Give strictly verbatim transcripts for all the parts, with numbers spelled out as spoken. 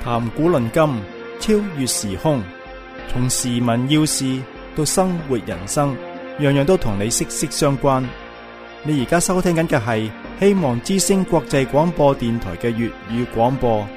談古論今，超越時空，從時聞要事到生活人生，樣樣都同你息息相關。你而家收聽緊嘅係希望之聲國際廣播電台嘅粵語廣播。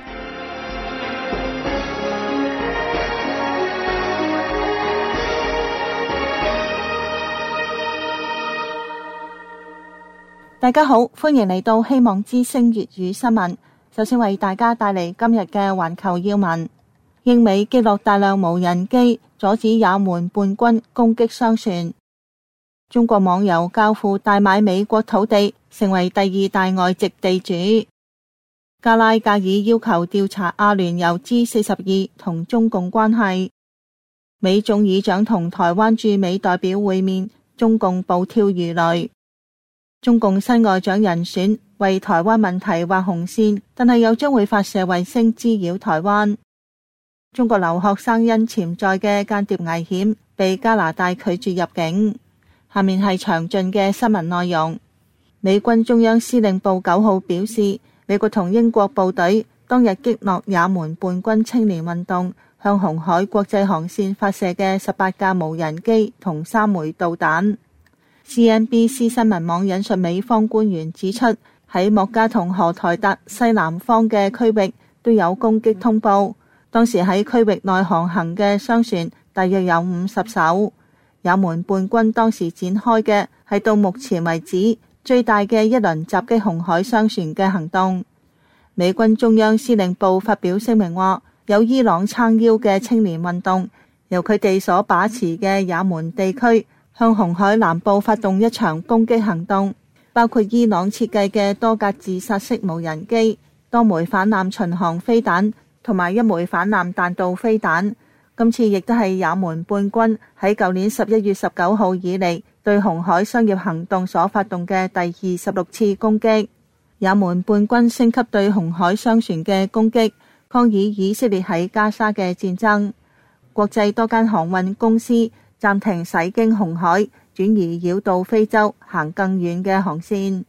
大家好，歡迎嚟到希望之聲粵語新聞。首先為大家帶嚟今日嘅環球要聞。英美擊落大量無人機，阻止也門叛軍攻擊商船。中國網友教父大買美國土地，成為第二大外籍地主。加拉格爾要求調查阿聯酋 G 四十二同中共關係。美眾議長同台灣駐美代表會面，中共暴跳如雷。中共新外長人選為台灣問題畫紅線，但係又將會發射衛星滋擾台灣。中國留學生因潛在嘅間諜危險被加拿大拒絕入境。下面係詳盡嘅新聞內容。美軍中央司令部九號表示，美國同英國部隊當日擊落也門叛軍青年運動向紅海國際航線發射嘅十八架無人機同三枚導彈。C N B C 新聞網引述美方官員指出，喺莫加同荷台達西南方嘅區域都有攻擊通報。當時喺區域內航行嘅商船大約有五十艘。也門叛軍當時展開嘅係到目前為止最大嘅一輪襲擊紅海商船嘅行動。美軍中央司令部發表聲明話，有伊朗撐腰嘅青年運動由佢哋所把持嘅也門地區向紅海南部發動一場攻擊行動，包括伊朗設計嘅多架自殺式無人機、多枚反艦巡航飛彈同埋一枚反艦彈道飛彈。今次亦都係也門叛軍喺舊年十一月十九號以嚟對紅海商業行動所發動嘅第二十六次攻擊。也門叛軍升級對紅海商船嘅攻擊，抗議以色列喺加沙嘅戰爭。國際多間航運公司暫停駛經紅海，轉移繞道非洲，行更遠嘅航線。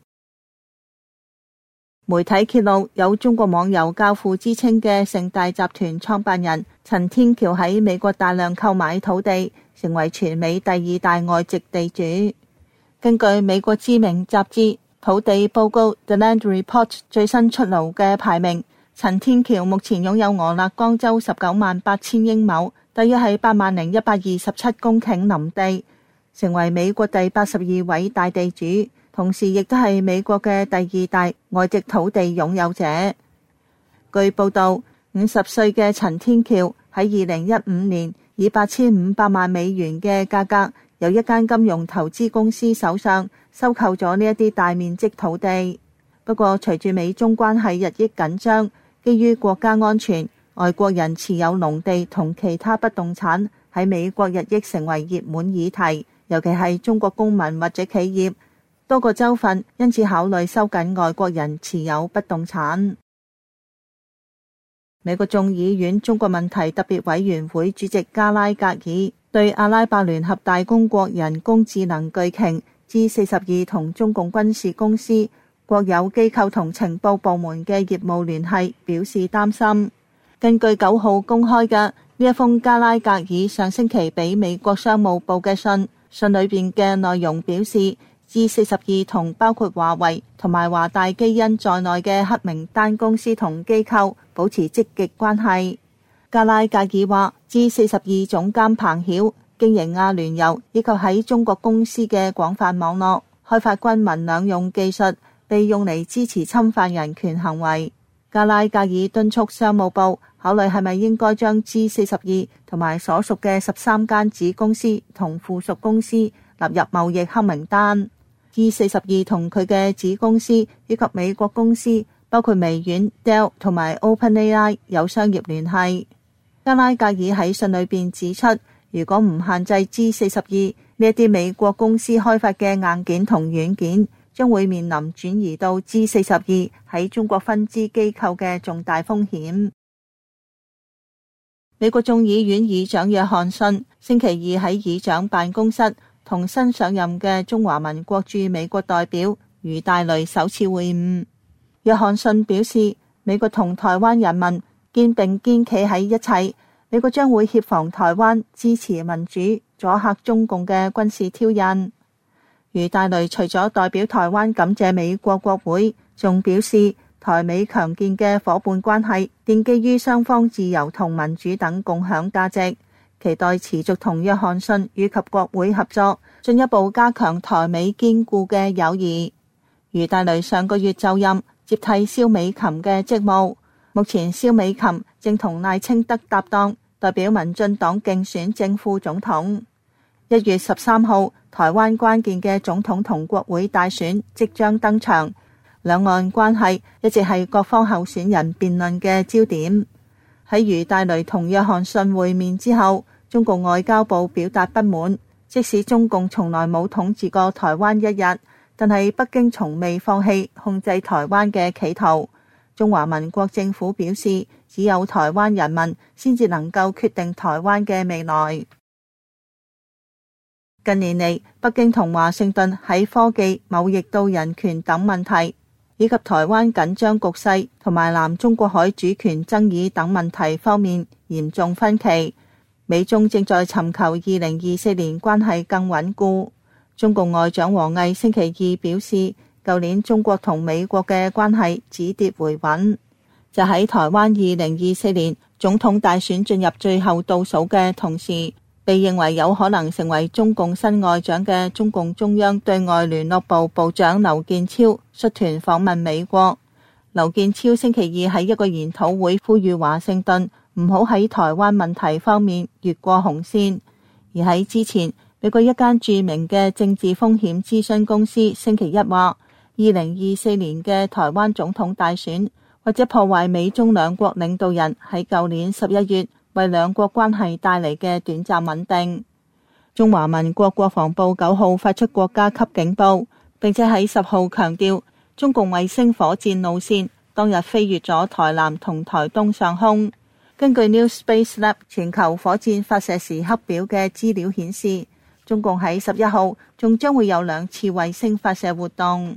媒體揭露，有中國網友教父之稱嘅盛大集團創辦人陳天橋喺美國大量購買土地，成為全美第二大外籍地主。根據美國知名雜誌土地報告 The Land Report 最新出爐嘅排名，陳天橋目前擁有俄勒岡州十九萬八千英畝，大約係八萬零一百二十七公頃林地，成為美國第八十二位大地主，同時亦都係美國嘅第二大外籍土地擁有者。據報道，五十歲嘅陳天橋喺二零一五年以八千五百萬美元嘅價格，由一間金融投資公司手上收購咗呢一啲大面積土地。不過，隨住美中關係日益緊張，基於國家安全，外國人持有農地同其他不動產喺美國日益成為熱門議題，尤其係中國公民或者企業。多個州份因此考慮收緊外國人持有不動產。美國眾議院中國問題特別委員會主席加拉格爾對阿拉伯聯合大公國人工智能巨擎 G 四十二同中共軍事公司、國有機構同情報部門嘅業務聯繫表示擔心。根據九號公開嘅呢一封加拉格爾上星期俾美國商務部嘅信，信裏邊嘅內容表示，G 四十二同包括華為同埋華大基因在內嘅黑名單公司同機構保持積極關係。加拉格爾話 ，G 四十二總監彭曉經營阿聯酋以及喺中國公司嘅廣泛網絡，開發軍民兩用技術，被用嚟支持侵犯人權行為。加拉格爾敦促商務部考慮係咪應該將 G 四十二同埋所屬嘅十三間子公司同附屬公司納入貿易黑名單。G 四十二同佢嘅子公司以及美國公司，包括微軟、Dell 同埋 OpenAI 有商業聯繫。加拉格爾喺信裏邊指出，如果唔限制 G 四十二呢一啲美國公司開發嘅硬件同軟件，將會面臨轉移到 G 四十二喺中國分支機構嘅重大風險。美國眾議院議長約翰遜星期二喺議長辦公室同新上任嘅中華民國駐美國代表余大雷首次會晤。約翰遜表示，美國同台灣人民肩並肩企喺一齊，美國將會協防台灣，支持民主，阻嚇中共嘅軍事挑釁。余大雷除咗代表台灣感謝美國國會，仲表示台美強健嘅夥伴關係奠基於雙方自由同民主等共享價值，期待持續同約翰遜以及國會合作，進一步加強台美堅固嘅友誼。余大雷上個月就任，接替蕭美琴嘅職務。目前蕭美琴正同賴清德搭檔，代表民進黨競選正副總統。一月十三號，台灣關鍵嘅總統同國會大選即將登場，兩岸關係一直係各方候選人辯論嘅焦點。喺余大雷同約翰遜會面之後，中共外交部表達不滿，即使中共從來冇統治過台灣一日，但係北京從未放棄控制台灣嘅企圖。中華民國政府表示，只有台灣人民先至能夠決定台灣嘅未來。近年嚟，北京同華盛頓喺科技、貿易到人權等問題，以及台灣緊張局勢同埋南中國海主權爭議等問題方面嚴重分歧。美中正在尋求二零二四年關係更穩固。中共外長王毅星期二表示，舊年中國同美國嘅關係止跌回穩，就喺台灣二零二四年總統大選進入最後倒數嘅同時，被認為有可能成為中共新外長嘅中共中央對外聯絡部部長劉建超率團訪問美國。劉建超星期二喺一個研討會呼籲華盛頓唔好喺台灣問題方面越過紅線，而喺之前，美國一間著名嘅政治風險諮詢公司星期一話，二零二四年嘅台灣總統大選或者破壞美中兩國領導人喺舊年十一月為兩國關係帶嚟嘅短暫穩定。中華民國國防部九號發出國家級警報，並且喺十號強調，中共衛星火箭路線當日飛越咗台南同台東上空。根據 New Space Lab 全球火箭發射時刻表嘅資料顯示，中共喺十一號仲將會有兩次衛星發射活動。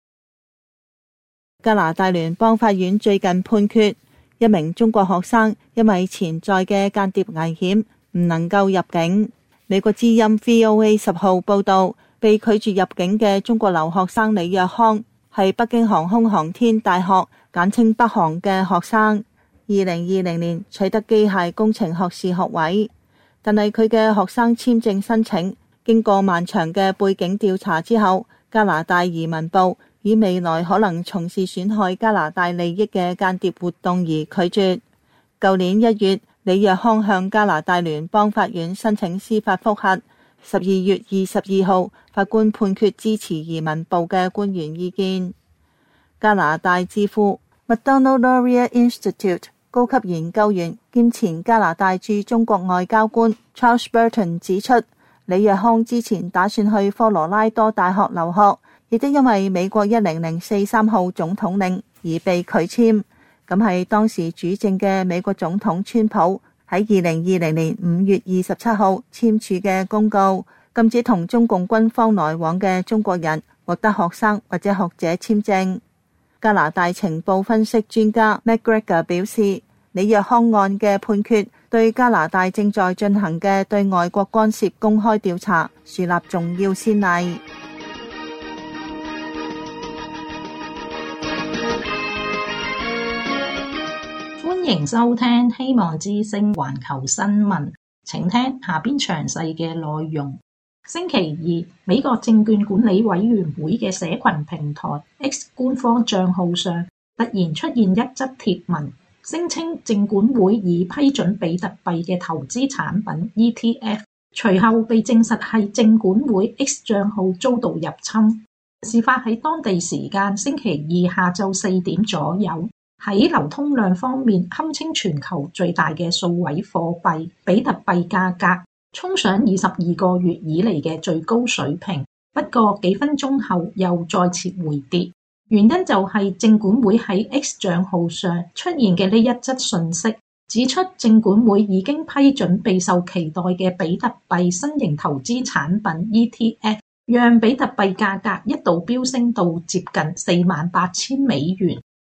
加拿大聯邦法院最近判決，一名中國學生因為潛在嘅間諜危險唔能夠入境。美國之音 V O A 十號報道，被拒絕入境嘅中國留學生李若康係北京航空航天大學簡稱北航嘅學生，二零二零年取得機械工程學士學位，但係佢嘅學生簽證申請經過漫長嘅背景調查之後，加拿大移民部以未來可能從事損害加拿大利益嘅間諜活動而拒絕。舊年一月，李若康向加拿大聯邦法院申請司法覆核。十二月二十二號，法官判決支持移民部嘅官員意見。加拿大智庫 Macdonald-Laurier Institute 高級研究員兼前加拿大駐中國外交官 Charles Burton 指出，李若康之前打算去科羅拉多大學留學，亦都因為美國一零零四三號總統令而被拒簽。咁係當時主政嘅美國總統川普喺二零二零年五月二十七號簽署嘅公告，禁止同中共軍方來往嘅中國人獲得學生或者學者簽證。加拿大情報分析專家 McGregor 表示，李若康案嘅判決對加拿大正在進行嘅對外國干涉公開調查樹立重要先例。 歡迎收聽希望之聲環球新聞，請聽下邊詳細嘅內容。星期二，美國證券管理委員會嘅社群平台 X 官方賬號上突然出現一則貼文，聲稱證管會已批准比特幣嘅投資產品 E T F， 隨後被證實係證管會 X 賬號遭到入侵。事發喺當地時間星期二下晝四點左右。喺流通量方面，堪稱全球最大嘅數位貨幣比特幣價格衝上二十二個月以嚟嘅最高水平，不過幾分鐘後又再次回跌。原因就係證管會喺 X 賬號上出現嘅呢一則訊息，指出證管會已經批准備受期待嘅比特幣新型投資產品 E T F， 讓比特幣價格一度飆升到接近四萬八千美元。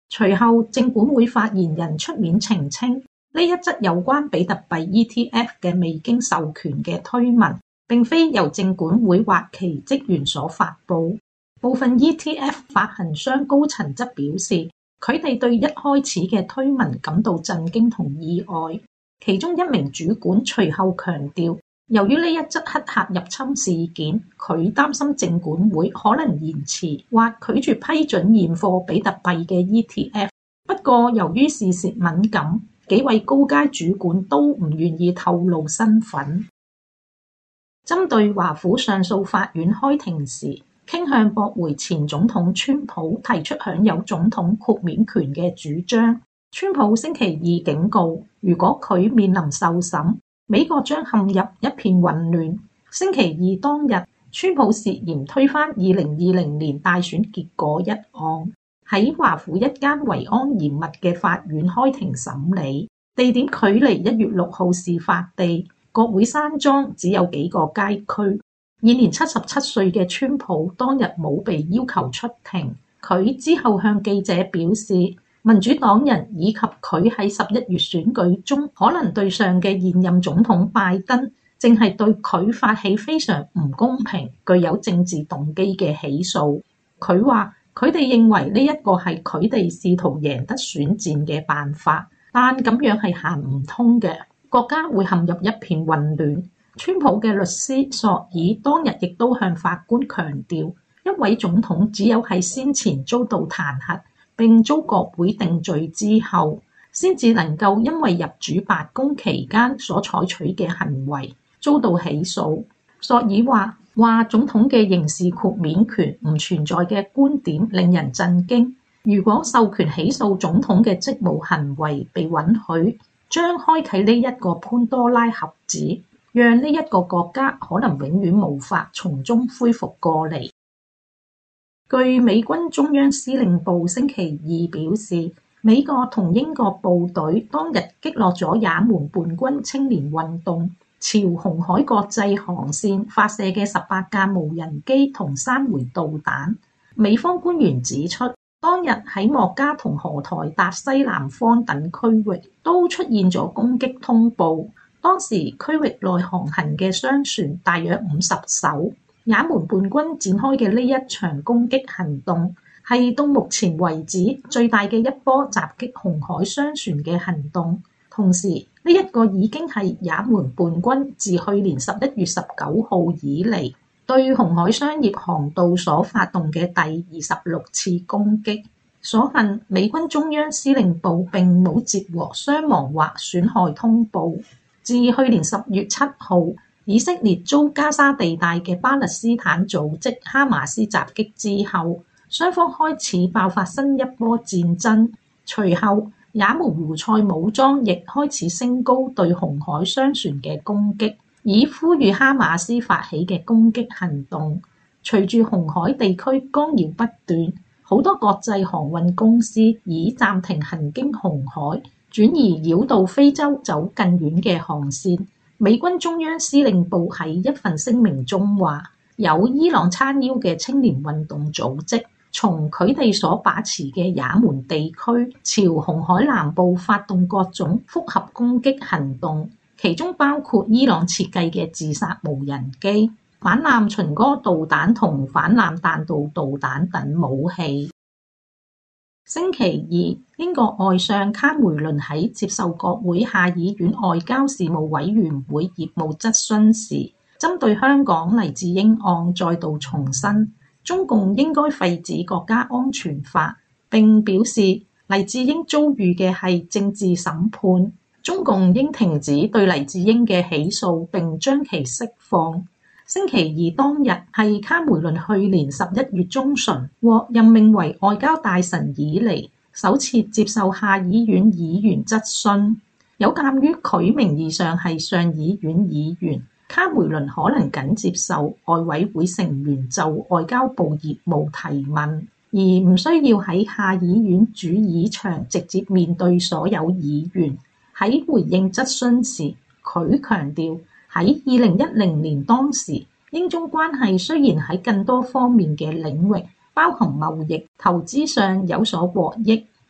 隨後證管會發言人出面澄清，呢一則有關比特幣 E T F 嘅未經授權嘅推文，並非由證管會或其職員所發布。部分 E T F 發行商高層則表示，佢哋對一開始嘅推文感到震驚同意外。其中一名主管隨後強調，由於呢一則黑客入侵事件，佢擔心證管會可能延遲或拒絕批准現貨比特幣嘅 E T F。不過，由於事實敏感，幾位高階主管都唔願意透露身份。針對華府上訴法院開庭時，傾向駁回前總統川普提出享有總統豁免權嘅主張。川普星期二警告，如果佢面臨受審，美國將陷入一片混亂。星期二當日，川普涉嫌推翻二零二零年大選結果一案，喺華府一間維安嚴密嘅法院開庭審理，地點距離一月六號事發地國會山莊只有幾個街區。現年七十七歲嘅川普當日冇被要求出庭，佢之後向記者表示，民主黨人以及佢喺十一月選舉中可能對上嘅現任總統拜登，正係對佢發起非常唔公平、具有政治動機嘅起訴。佢話佢哋認為呢一個係佢哋試圖贏得選戰嘅辦法，但咁樣係行唔通嘅，國家會陷入一片混亂。川普嘅律師索爾當日亦都向法官強調，一位總統只有喺先前遭到彈劾並遭國會定罪之後，先至能夠因為入主白宮期間所採取嘅行為遭到起訴。索爾話話總統嘅刑事豁免權唔存在嘅觀點令人震驚。如果授權起訴總統嘅職務行為被允許，將開啟呢一個潘多拉盒子，讓呢一個國家可能永遠無法從中恢復過嚟。據美軍中央司令部星期二表示，美國同英國部隊當日擊落咗也門叛軍青年運動朝紅海國際航線發射嘅十八架無人機同三枚導彈。美方官員指出，當日喺莫加同荷台達西南方等區域都出現咗攻擊通報，當時區域內航行嘅商船大約五十艘。也門叛軍展開嘅呢一場攻擊行動，係到目前為止最大嘅一波襲擊紅海商船嘅行動。同時，呢一個已經係也門叛軍自去年十一月十九號以嚟對紅海商業航道所發動嘅第二十六次攻擊。所幸美軍中央司令部並冇接獲傷亡或損害通報。自去年十月七號，以色列遭加沙地帶嘅巴勒斯坦組織哈馬斯襲擊之後，雙方開始爆發新一波戰爭。隨後，也門胡塞武裝亦開始升高對紅海商船嘅攻擊，以呼籲哈馬斯發起嘅攻擊行動。隨住紅海地區干擾不斷，好多國際航運公司已暫停行經紅海，轉移繞到非洲走更遠嘅航線。美軍中央司令部喺一份聲明中話，有伊朗撐腰嘅青年運動組織從佢哋所把持嘅也門地區朝紅海南部發動各種複合攻擊行動，其中包括伊朗設計嘅自殺無人機、反艦巡歌導彈同反艦彈道導彈等武器。星期二，英國外相卡梅倫喺接受國會下議院外交事務委員會業務質詢時，針對香港黎智英案再度重申，中共應該廢止國家安全法，並表示黎智英遭遇嘅係政治審判，中共應停止對黎智英嘅起訴並將其釋放。星期二當日係卡梅倫去年十一月中旬獲任命為外交大臣以嚟首次接受下議院議員質詢。有鑑於佢名義上係上議院議員，卡梅倫可能僅接受外委會成員就外交部業務提問，而唔需要喺下議院主議場直接面對所有議員。喺回應質詢時，佢強調，喺二零一零年當時，英中關係雖然喺更多方面嘅領域，包含貿易、投資上有所獲益，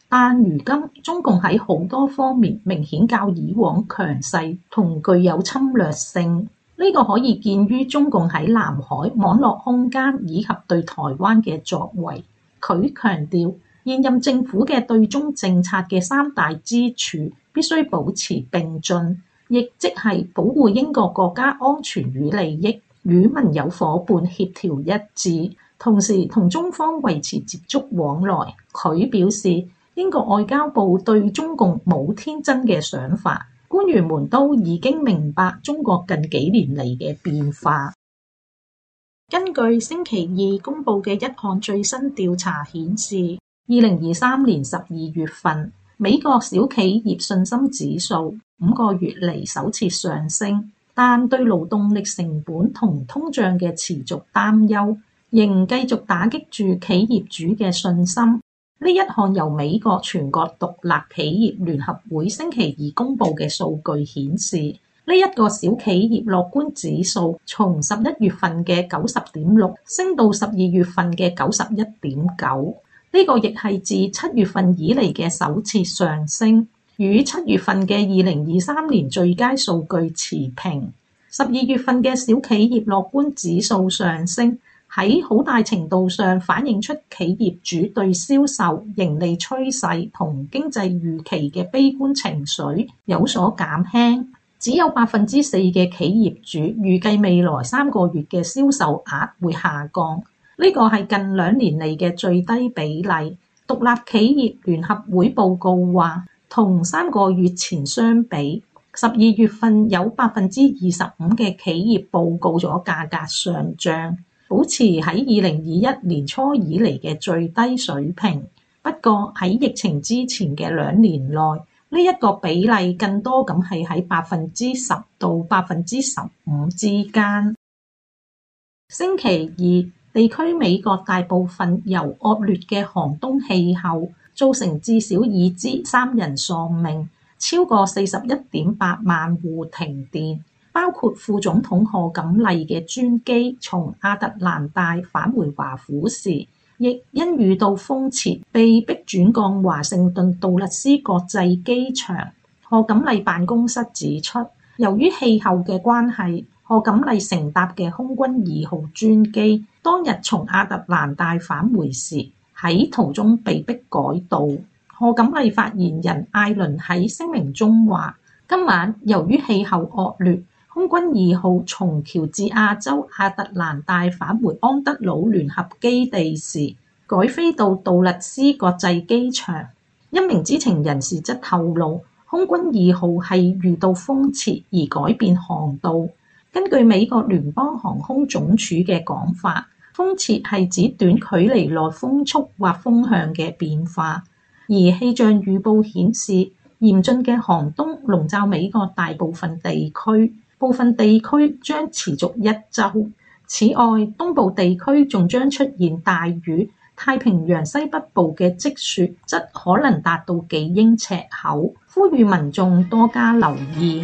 但如今中共喺好多方面明顯較以往強勢同具有侵略性，呢、這個可以見於中共喺南海網絡空間以及對台灣嘅作為。佢強調現任政府嘅對中政策嘅三大支柱必須保持並進，亦即係保護英國國家安全與利益，與盟友夥伴協調一致，同時同中方維持接觸往來。佢表示，英國外交部對中共冇天真嘅想法，官員們都已經明白中國近幾年嚟嘅變化。根據星期二公佈嘅一項最新調查顯示，二零二三年十二月份，美國小企業信心指數五個月嚟首次上升，但對勞動力成本同通脹嘅持續擔憂，仍繼續打擊住企業主嘅信心。呢一項由美國全國獨立企業聯合會星期二公佈嘅數據顯示，呢一個小企業樂觀指數從十一月份嘅九十點六升到十二月份嘅九十一點九，呢個亦係自七月份以嚟嘅首次上升，與七月份嘅二零二三年最佳數據持平。十二月份嘅小企業樂觀指數上升，喺好大程度上反映出企業主對銷售、盈利趨勢同經濟預期嘅悲觀情緒有所減輕。只有百分之四嘅企業主預計未來三個月嘅銷售額會下降，呢個係近兩年嚟嘅最低比例。獨立企業聯合會報告話，同三個月前相比，十二月份有百分之二十五嘅企業報告咗價格上漲，保持喺二零二一年初以嚟嘅最低水平。不過喺疫情之前嘅兩年內，呢一個比例更多咁係喺百分之十到百分之十五之間。星期二，地區美國大部分由惡劣嘅寒冬氣候造成至少已知三人喪命，超過四十一點八萬戶停電，包括副總統賀錦麗嘅專機從亞特蘭大返回華府時，亦因遇到風切被迫轉降華盛頓杜勒斯國際機場。賀錦麗辦公室指出，由於氣候嘅關係，賀錦麗乘搭嘅空軍二號專機當日從亞特蘭大返回時，喺途中被迫改道。賀錦麗發言人艾倫喺聲明中話，今晚由於氣候惡劣，空軍二號從喬治亞州亞特蘭大返回安德魯聯合基地時，改飛到杜勒斯國際機場。一名知情人士則透露，空軍二號係遇到風切而改變航道。根據美國聯邦航空總署嘅講法，風切係指短距離內風速或風向嘅變化。而氣象預報顯示，嚴峻嘅寒冬籠罩美國大部分地區，部分地區將持續一週。此外，東部地區仲將出現大雨，太平洋西北部嘅積雪則可能達到幾英尺厚，呼籲民眾多加留意。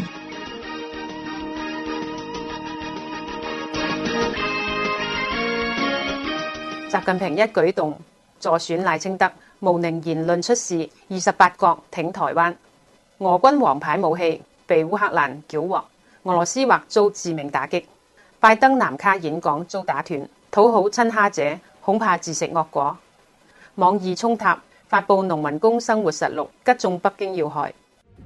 習近平一舉動助選賴清德，無寧言論出事，二十八國挺台灣。俄軍王牌武器被烏克蘭繳獲，俄羅斯或遭致命打擊。拜登南卡演講遭打斷，討好親哈者恐怕自食惡果。網易衝塔發布農民工生活實錄，擊中北京要害。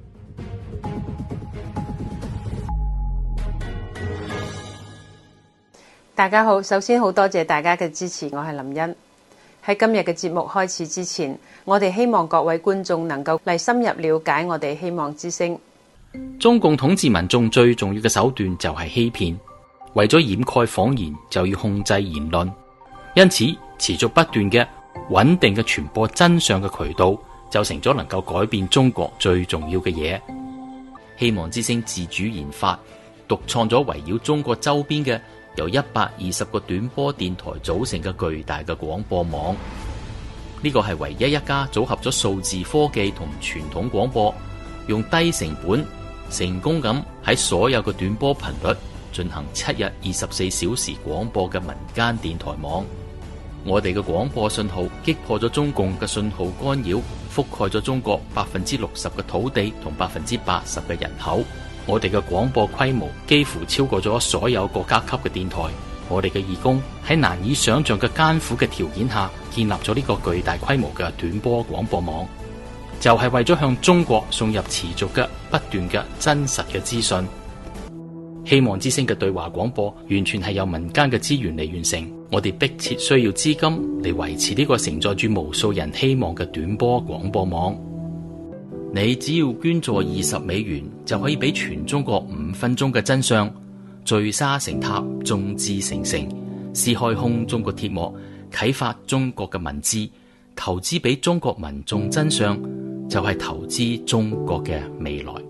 大家好，首先好多謝大家嘅支持，我係林茵。喺今日嘅節目開始之前，我哋希望各位觀眾能夠嚟深入了解我哋希望之聲。 中共統治民眾最重要嘅手段就係欺騙，為咗掩蓋謊言就要控制言論，因此持續不斷嘅穩定嘅傳播真相嘅渠道就成咗能夠改變中國最重要嘅嘢。希望之聲自主研發獨創咗圍繞中國周邊嘅由一百二十個短波電台組成嘅巨大嘅廣播網，呢個係唯一一家組合咗數字科技同傳統廣播，用低成本成功咁喺所有嘅短波頻率進行七日二十四小時廣播嘅民間電台網。 我哋嘅廣播信號擊破咗中共嘅信號干擾，覆蓋咗中國百分之六十嘅土地同百分之八十嘅人口。我哋嘅廣播規模幾乎超過咗所有國家級嘅電台。我哋嘅義工喺難以想象嘅艱苦嘅條件下，建立咗呢個巨大規模嘅短波廣播網，就係為咗向中國送入持續嘅、不斷嘅、真實嘅資訊。希望之聲嘅對話廣播完全係由民間嘅資源嚟完成，我哋迫切需要資金嚟維持呢個承載住無數人希望嘅短波廣播網。你只要捐助二十美元，就可以俾全中國五分鐘嘅真相，聚沙成塔，眾志成城，撕開空中嘅鐵幕，啟發中國嘅文字，投資俾中國民眾真相，就係投資中國嘅未來。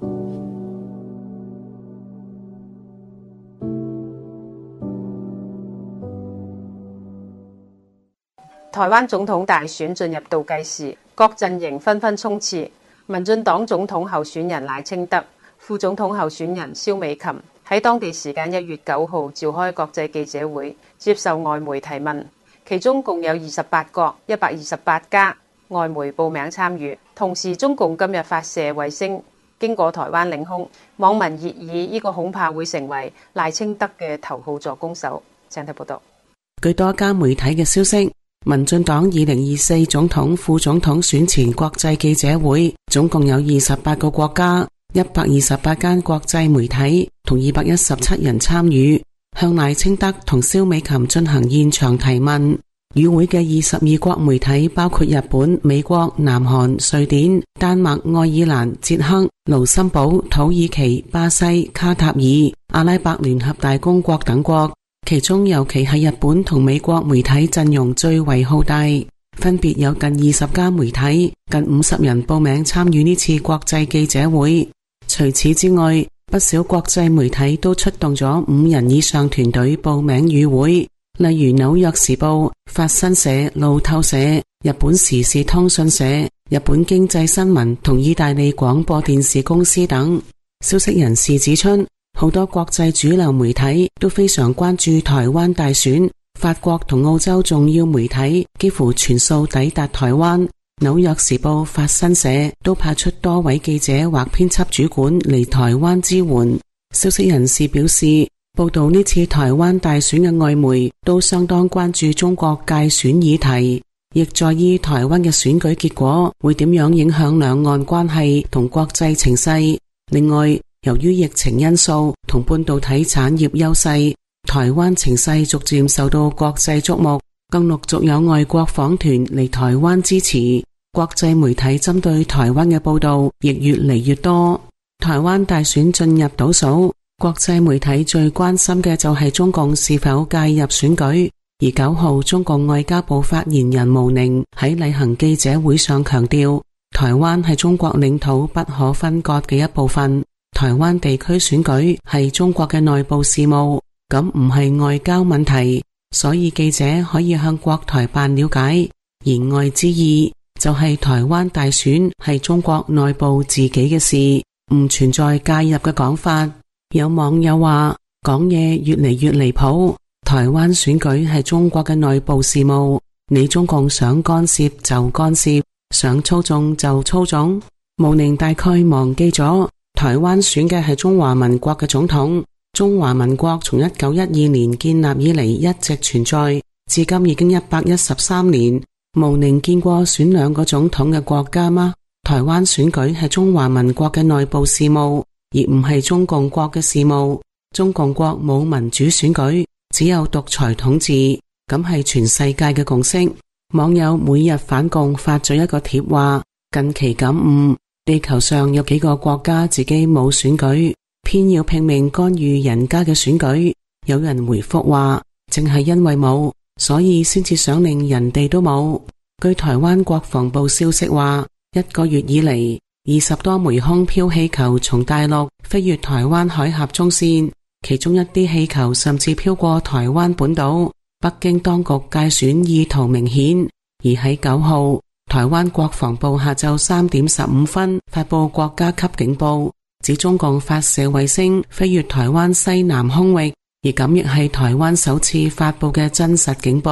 台灣總統大選進入倒計時，各陣營紛紛衝刺。民進黨總統候選人賴清德、副總統候選人蕭美琴喺當地時間一月九號召開國際記者會，接受外媒提問。其中共有二十八國一百二十八家外媒報名參與。同時，中共今日發射衛星經過台灣領空，網民熱議呢個恐怕會成為賴清德嘅頭號助攻手。請睇報道。 據多家媒體嘅消息，民進黨二零二四總統、副總統選前國際記者會總共有二十八個國家、一百二十八間國際媒體同二百一十七人參與，向賴清德同蕭美琴進行現場提問。與會嘅二十二國媒體包括日本、美國、南韓、瑞典、丹麥、愛爾蘭、捷克、盧森堡、土耳其、巴西、卡塔爾、阿拉伯聯合大公國等國。其中尤其係日本同美國媒體陣容最為浩大，分別有近二十家媒體、近五十人報名參與呢次國際記者會。除此之外，不少國際媒體都出動咗五人以上團隊報名與會，例如紐約時報、法新社、路透社、日本時事通訊社、日本經濟新聞同意大利廣播電視公司等。消息人士指出，好多國際主流媒體都非常關注台灣大選，法國同澳洲重要媒體幾乎全數抵達台灣，紐約時報、法新社都派出多位記者或編輯主管嚟台灣支援。消息人士表示，報道呢次台灣大選嘅外媒都相當關注中國介選議題，亦在意台灣嘅選舉結果會點樣影響兩岸關係同國際情勢。另外，由於疫情因素同半導體產業優勢，台灣情勢逐漸受到國際矚目，更陸續有外國訪團嚟台灣支持。國際媒體針對台灣嘅報道亦越嚟越多。台灣大選進入倒數，國際媒體最關心嘅就係中共是否介入選舉。而九號，中共外交部發言人毛寧喺例行記者會上強調，台灣係中國領土不可分割嘅一部分。台灣地區選舉係中國嘅內部事務，咁唔係外交問題，所以記者可以向國台辦了解。言外之意就係台灣大選係中國內部自己嘅事，唔存在介入嘅講法。有網友話講嘢越嚟越離譜，台灣選舉係中國嘅內部事務，你中共想干涉就干涉，想操縱就操縱。毛寧大概忘記咗台灣選嘅係中華民國嘅總統，中華民國從一九一二年建立以嚟一直存在，至今已經一百一十三年。毛寧見過選兩個總統嘅國家嗎？台灣選舉係中華民國嘅內部事務，而唔係中共國嘅事務。中共國冇民主選舉，只有獨裁統治，咁係全世界嘅共識。網友每日反共發咗一個貼話，近期感悟，地球上有幾個國家自己冇選舉，偏要拼命干預人家嘅選舉。有人回覆話，正係因為冇，所以先至想令人哋都冇。據台灣國防部消息話，一個月以嚟，二十多枚空飄氣球從大陸飛越台灣海峽中線，其中一啲氣球甚至飄過台灣本島。北京當局介選意圖明顯，而喺九號，台灣國防部下晝三點十五分發佈國家級警報，指中共發射衛星飛越台灣西南空域，而咁亦係台灣首次發佈嘅真實警報。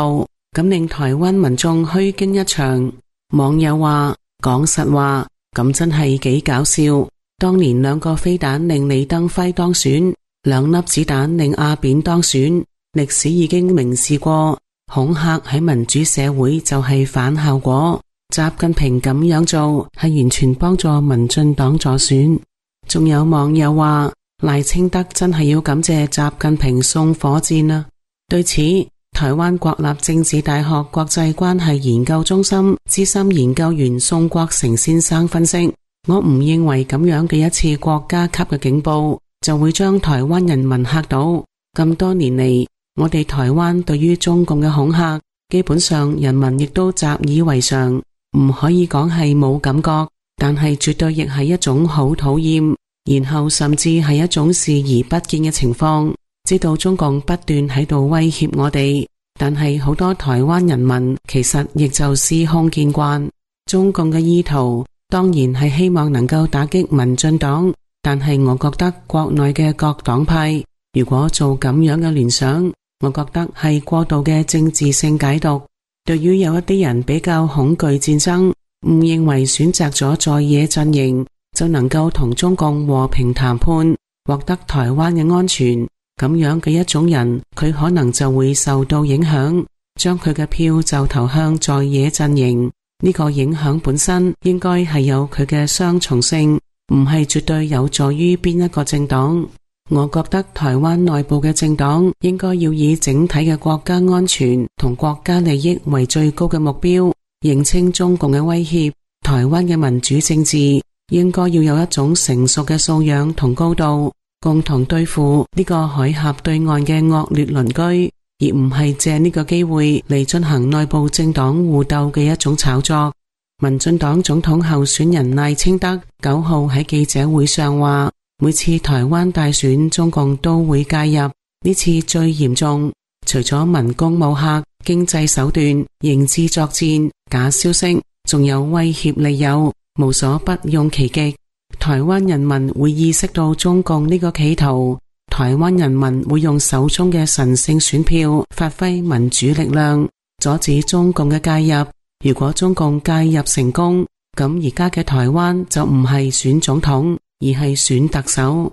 咁令台灣民眾虛驚一場。網友話：講實話，咁真係幾搞笑。當年兩個飛彈令李登輝當選，兩粒子彈令阿扁當選，歷史已經明示過，恐嚇喺民主社會就係反效果。習近平咁樣做係完全幫助民進黨助選。仲有網友話：賴清德真係要感謝習近平送火箭啊！對此，台灣國立政治大學國際關係研究中心資深研究員宋國成先生分析：我唔認為咁樣嘅一次國家級嘅警報就會將台灣人民嚇到。咁多年嚟，我哋台灣對於中共嘅恐嚇，基本上人民亦都習以為常，唔可以講係冇感覺，但係絕對亦係一種好討厭，然後甚至係一種視而不見嘅情況。知道中共不斷喺度威脅我哋，但係好多台灣人民其實亦就司空見慣。中共嘅意圖當然係希望能夠打擊民進黨，但係我覺得國內嘅各黨派如果做咁樣嘅聯想，我覺得係過度嘅政治性解讀。對於有一啲人比較恐懼戰爭，唔認為選擇咗在野陣營就能夠同中共和平談判，獲得台灣嘅安全，咁樣嘅一種人，佢可能就會受到影響，將佢嘅票就投向在野陣營。呢個影響本身應該係有佢嘅雙重性，唔係絕對有助於邊一個政黨。我覺得台灣內部嘅政黨應該要以整體嘅國家安全同國家利益為最高嘅目標，認清中共嘅威脅。台灣嘅民主政治應該要有一種成熟嘅素養同高度，共同對付呢個海峽對岸嘅惡劣鄰居，而唔係借呢個機會嚟進行內部政黨互鬥嘅一種炒作。民進黨總統候選人賴清德九號喺記者會上話，每次台灣大選中共都會介入，呢次最嚴重，除咗民工武嚇、經濟手段、認知作戰、假消息，仲有威脅利誘，無所不用其極。台灣人民會意識到中共呢個企圖，台灣人民會用手中嘅神聖選票發揮民主力量，阻止中共嘅介入。如果中共介入成功，咁而家嘅台灣就唔係選總統，而係選特首。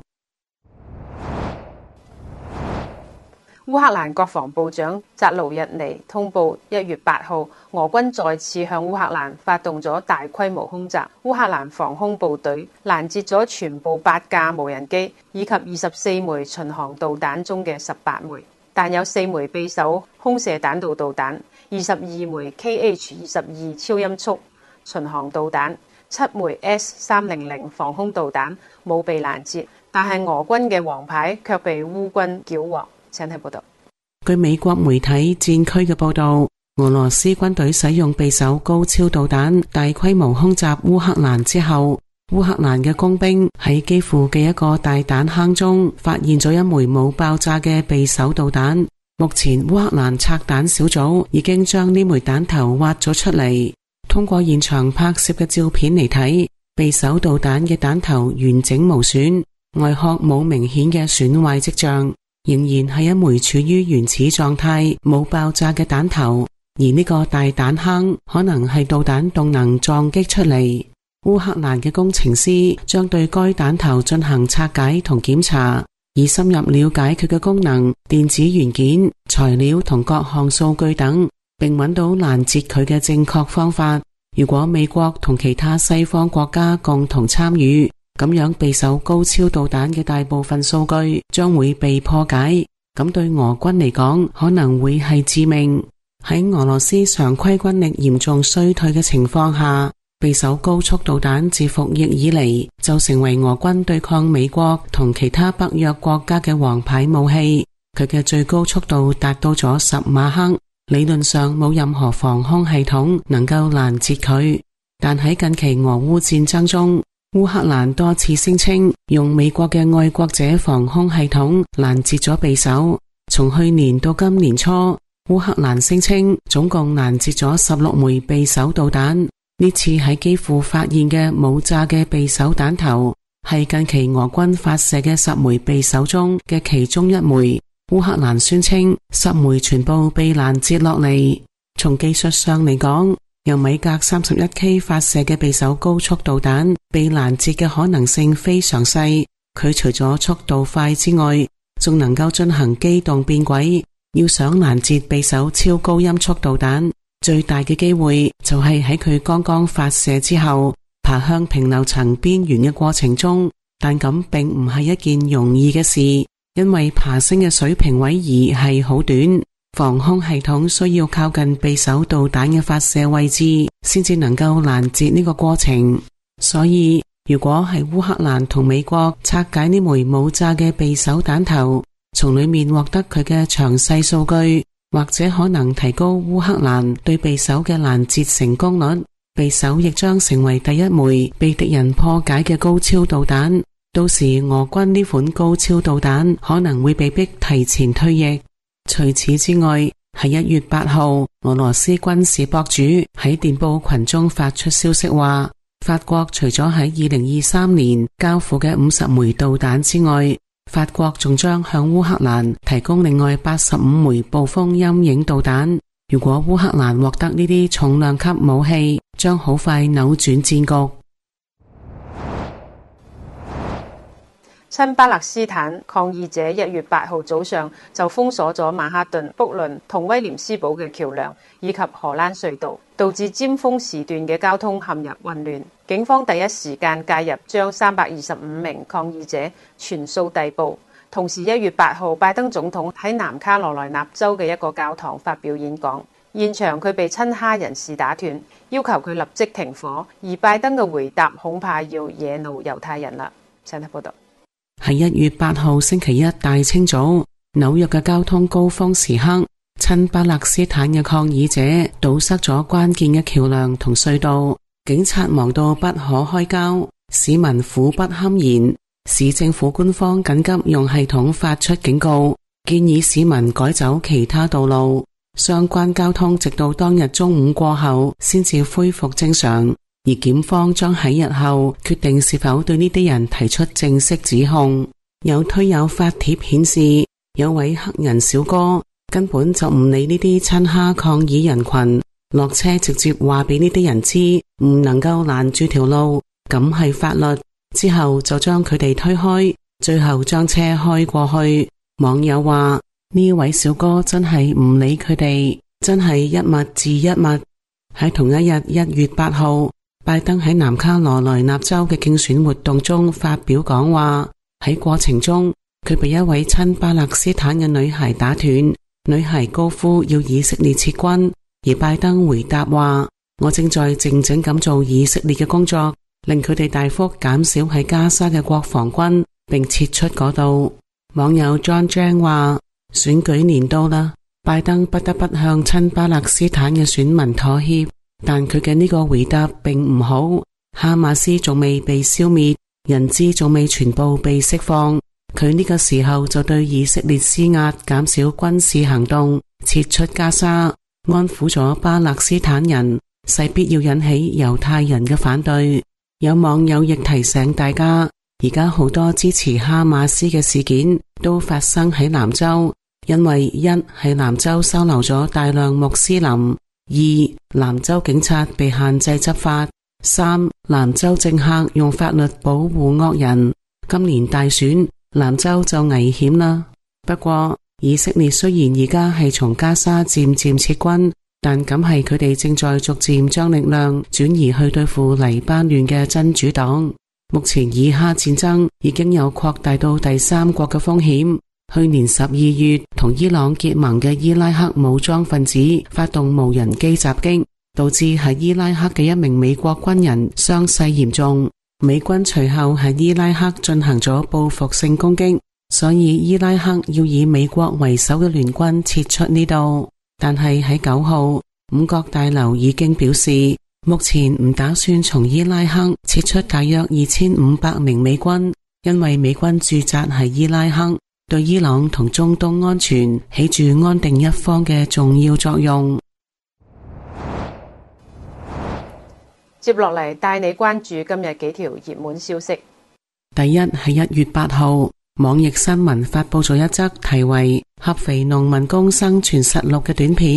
烏克蘭國防部長扎盧日尼通報，一月八號，俄軍再次向烏克蘭發動咗大規模空襲。烏克蘭防空部隊攔截咗全部八架無人機以及二十四枚巡航導彈中嘅十八枚，但有四枚匕首空射彈道導彈，二十二枚 K H 二十二超音速巡航導彈，七枚 S 三零零防空導彈冇被攔截，但係俄軍嘅王牌卻被烏軍繳獲。請睇報道。 據美國媒體戰區嘅報道，俄羅斯軍隊使用匕首高超導彈大規模空襲烏克蘭之後，烏克蘭嘅工兵喺基輔嘅一個大彈坑中發現咗一枚冇爆炸嘅匕首導彈。目前烏克蘭拆彈小組已經將呢枚彈頭挖咗出嚟。通過現場拍攝嘅照片嚟睇，匕首導彈嘅彈頭完整無損，外殼冇明顯嘅損壞跡象，仍然係一枚處於原始狀態冇爆炸嘅彈頭。而呢個大彈坑可能係導彈動能撞擊出嚟。烏克蘭嘅工程師將對該彈頭進行拆解同檢查，以深入了解佢嘅功能、電子元件、材料同各項數據等，並揾到攔截佢嘅正確方法。如果美國同其他西方國家共同參與，咁樣匕首高超導彈嘅大部分數據將會被破解，咁對俄軍嚟講可能會係致命。喺俄羅斯常規軍力嚴重衰退嘅情況下，匕首高速導彈自服役以嚟就成為俄軍對抗美國同其他北約國家嘅王牌武器。佢嘅最高速度達到咗十馬赫，理論上冇任何防空系統能夠攔截佢。但喺近期俄烏戰爭中，烏克蘭多次聲稱用美國嘅愛國者防空系統攔截咗匕首。從去年到今年初，烏克蘭聲稱總共攔截咗十六枚匕首導彈。呢次喺基輔發現嘅冇炸嘅匕首彈頭，係近期俄軍發射嘅十枚匕首中嘅其中一枚。烏克蘭宣稱十枚全部被攔截落嚟。 從技術上嚟講，由米格三十一 K 發射嘅匕首高速導彈被攔截嘅可能性非常細。佢除咗速度快之外，仲能夠進行機動變軌。要想攔截匕首超高音速導彈，最大嘅機會就係喺佢剛剛發射之後爬向平流層邊緣嘅過程中，但咁並唔係一件容易嘅事，因為爬升嘅水平位移係好短，防空系統需要靠近匕首導彈嘅發射位置，先至能夠攔截呢個過程。所以如果係烏克蘭同美國拆解呢枚冇炸嘅匕首彈頭，從裏面獲得佢嘅詳細數據，或者可能提高烏克蘭對匕首嘅攔截成功率，匕首亦將成為第一枚被敵人破解嘅高超導彈。到時俄軍呢款高超導彈可能會被迫提前退役。除此之外，喺一月八號，俄羅斯軍事博主喺電報群中發出消息話，法國除咗喺二零二三年交付嘅五十枚導彈之外，法國仲將向烏克蘭提供另外八十五枚暴風陰影導彈。如果烏克蘭獲得呢啲重量級武器，將好快扭轉戰局。 親巴勒斯坦抗議者一月八號早上就封鎖咗曼哈頓、布倫同威廉斯堡嘅橋梁以及荷蘭隧道，導致尖峰時段嘅交通陷入混亂。警方第一時間介入，將三百二十五名抗議者全數逮捕。同時一月八號，拜登總統喺南卡羅來納州嘅一個教堂發表演講，現場佢被親哈人士打斷，要求佢立即停火，而拜登嘅回答恐怕要惹怒猶太人啦。請睇報道。 喺一月八號星期一大清早，紐約嘅交通高峰時刻，親巴勒斯坦嘅抗議者堵塞咗關鍵嘅橋梁同隧道，警察忙到不可開交，市民苦不堪言。市政府官方緊急用系統發出警告，建議市民改走其他道路。相關交通直到當日中午過後先至恢復正常。而檢方將喺日後決定是否對呢啲人提出正式指控。有推友發帖顯示，有位黑人小哥根本就唔理呢啲親哈抗議人群，落車直接話俾呢啲人知唔能夠攔住條路，咁係法律。之後就將佢哋推開，最後將車開過去。網友話呢位小哥真係唔理佢哋，真係一物治一物。喺同一日一月八號，拜登喺南卡羅來納州嘅競選活動中發表講話，喺過程中佢被一位親巴勒斯坦嘅女孩打斷，女孩高呼要以色列撤軍，而拜登回答話，我正在靜靜咁做以色列嘅工作，令佢哋大幅減少喺加沙嘅國防軍，並撤出嗰度。網友 John Jang 話，選舉年到啦，拜登不得不向親巴勒斯坦嘅選民妥協，但佢嘅呢個回答並唔好。哈馬斯仲未被消滅，人質仲未全部被釋放，佢呢個時候就對以色列施壓，減少軍事行動，撤出加沙，安撫咗巴勒斯坦人，勢必要引起猶太人嘅反對。有網友亦提醒大家，而家好多支持哈馬斯嘅事件都發生喺南州，因為一係南州收留咗大量穆斯林，二南州警察被限制執法，三南州政客用法律保護惡人。今年大選，南州就危險啦。不過以色列雖然而家係從加沙漸漸撤軍，但咁係佢哋正在逐漸將力量轉移去對付黎巴嫩嘅真主黨。目前以哈戰爭已經有擴大到第三國嘅風險。去年十二月，同伊朗結盟嘅伊拉克武裝分子發動無人機襲擊，導致喺伊拉克嘅一名美國軍人傷勢嚴重。美軍隨後喺伊拉克進行咗報復性攻擊，所以伊拉克要以美國為首嘅聯軍撤出呢度。但係喺九號，五角大樓已經表示，目前唔打算從伊拉克撤出大約二千五百名美軍，因為美軍駐紮喺伊拉克，對伊朗同中東安全起住安定一方嘅重要作用。 接落嚟帶你關注今日幾條熱門消息。 第一係一月八號，網易新聞發佈咗一則題為《合肥農民工生存實錄》嘅短片，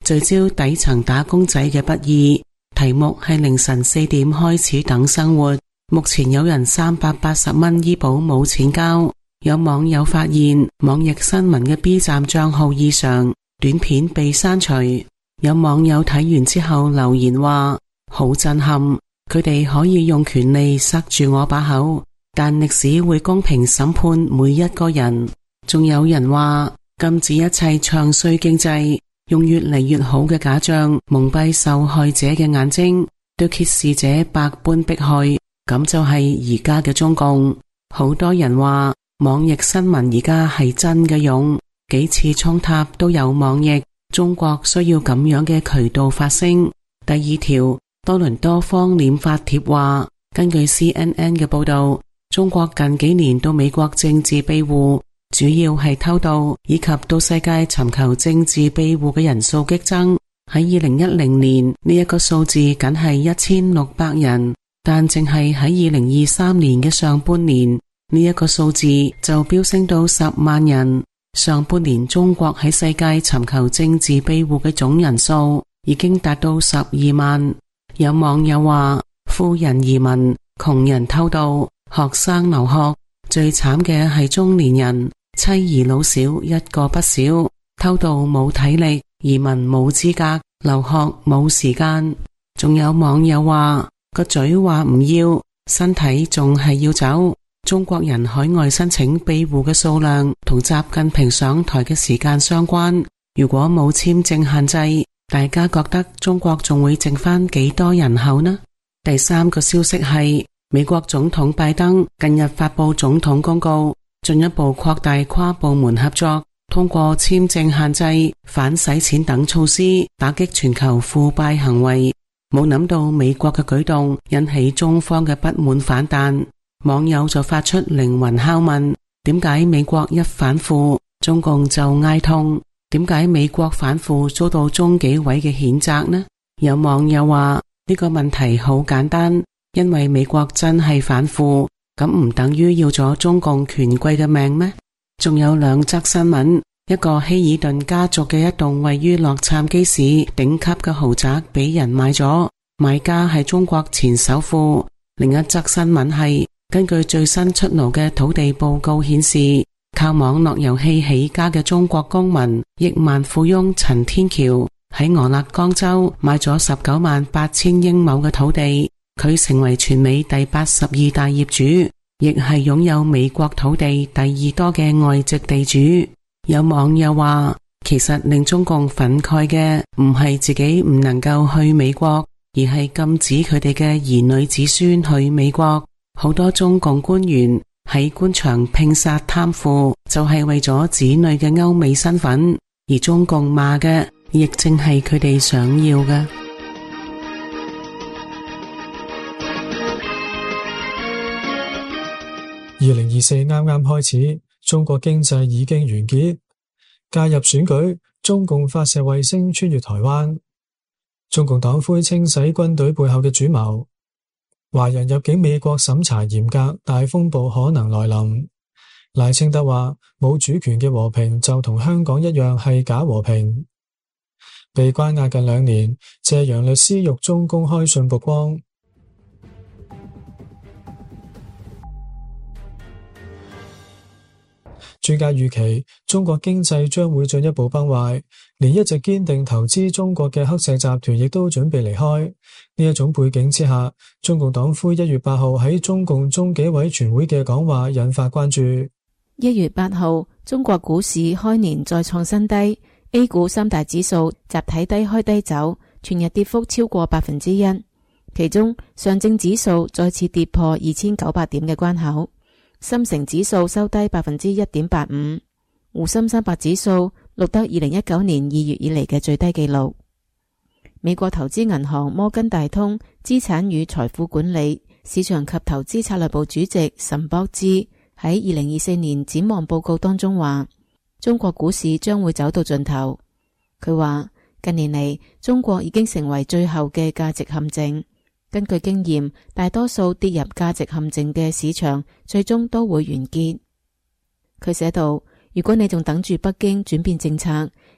聚焦底層打工仔嘅不易。題目係凌晨四點開始等生活。目前有人三百八十蚊醫保冇錢交。有網友發現網易新聞嘅 B 站賬號異常，短片被刪除。有網友睇完之後留言話好震撼，佢哋可以用權利塞住我把口，但歷史會公平審判每一個人。仲有人話禁止一切唱衰經濟，用越嚟越好嘅假象蒙蔽受害者嘅眼睛，對揭示者百般迫害，咁就係而家嘅中共。好多人話網易新聞而家係真嘅勇，幾次衝塔都有網易，中國需要咁樣嘅渠道發聲。第二條，多倫多方臉發帖話，根據 C N N 嘅報道，中國近幾年到美國政治庇護，主要係偷渡，以及到世界尋求政治庇護嘅人數激增。喺二零一零年呢一個數字僅係一千六百人，但淨係喺二零二三年嘅上半年，呢一個數字就飆升到十萬人。上半年中國喺世界尋求政治庇護嘅總人數已經達到十二萬。有網友話，富人移民，窮人偷渡，學生留學，最慘嘅係中年人，妻兒老少一個不少。偷渡冇體力，移民冇資格，留學冇時間。仲有網友話，個嘴話唔要，身體仲係要走。中國人海外申請庇護嘅數量同習近平上台嘅時間相關。如果冇簽證限制，大家覺得中國仲會剩翻幾多人口呢？第三個消息係美國總統拜登近日發佈總統公告，進一步擴大跨部門合作，通過簽證限制、反洗錢等措施打擊全球腐敗行為。冇諗到美國嘅舉動引起中方嘅不滿反彈。網友就發出靈魂拷問，點解美國一反腐，中共就哀痛？點解美國反腐遭到中紀委嘅譴責呢？有網友話呢個問題好簡單，因為美國真係反腐，咁唔等於要咗中共權貴嘅命咩？仲有兩則新聞，一個希爾頓家族嘅一棟位於洛杉磯市頂級嘅豪宅俾人買咗，買家係中國前首富。另一則新聞係，根據最新出爐嘅土地報告顯示，靠網絡遊戲起家嘅中國公民億萬富翁陳天橋喺俄勒岡州買咗十九萬八千英畝嘅土地，佢成為全美第八十二大業主，亦係擁有美國土地第二多嘅外籍地主。有網友話，其實令中共憤慨嘅唔係自己唔能夠去美國，而係禁止佢哋嘅兒女子孫去美國。好多中共官員喺官場拼殺貪腐，就係為咗子女嘅歐美身份，而中共罵嘅亦正係佢哋想要嘅。 二零二四啱啱開始，中國經濟已經完結。介入選舉，中共發射衛星穿越台灣，中共黨魁清洗軍隊背後嘅主謀。華人入境美國審查嚴格，大風暴可能來臨。賴清德話，冇主權嘅和平就同香港一樣係假和平。被關押近兩年，謝陽律師獄中公開信曝光。專家預期中國經濟將會進一步崩壞，連一直堅定投資中國嘅黑石集團亦都準備離開。呢一種背景之下，中共黨魁一月八號喺中共中紀委全會嘅講話引發關注。 一月八號，中國股市開年再創新低， A 股三大指數集體低開低走，全日跌幅超過百分之一。其中上證指數再次跌破二千九百點嘅關口。深成指數收低百分之一點八五，滬深三百指數錄得二零一九年二月以嚟嘅最低紀錄。美國投資銀行摩根大通資產與財富管理市場及投資策略部主席岑博芝喺二零二四年展望報告當中話，中國股市將會走到盡頭。佢話近年嚟，中國已經成為最後嘅價值陷阱。根據經驗，大多數跌入價值陷阱嘅市場最終都會完結。佢寫道，如果你仲等住北京轉變政策，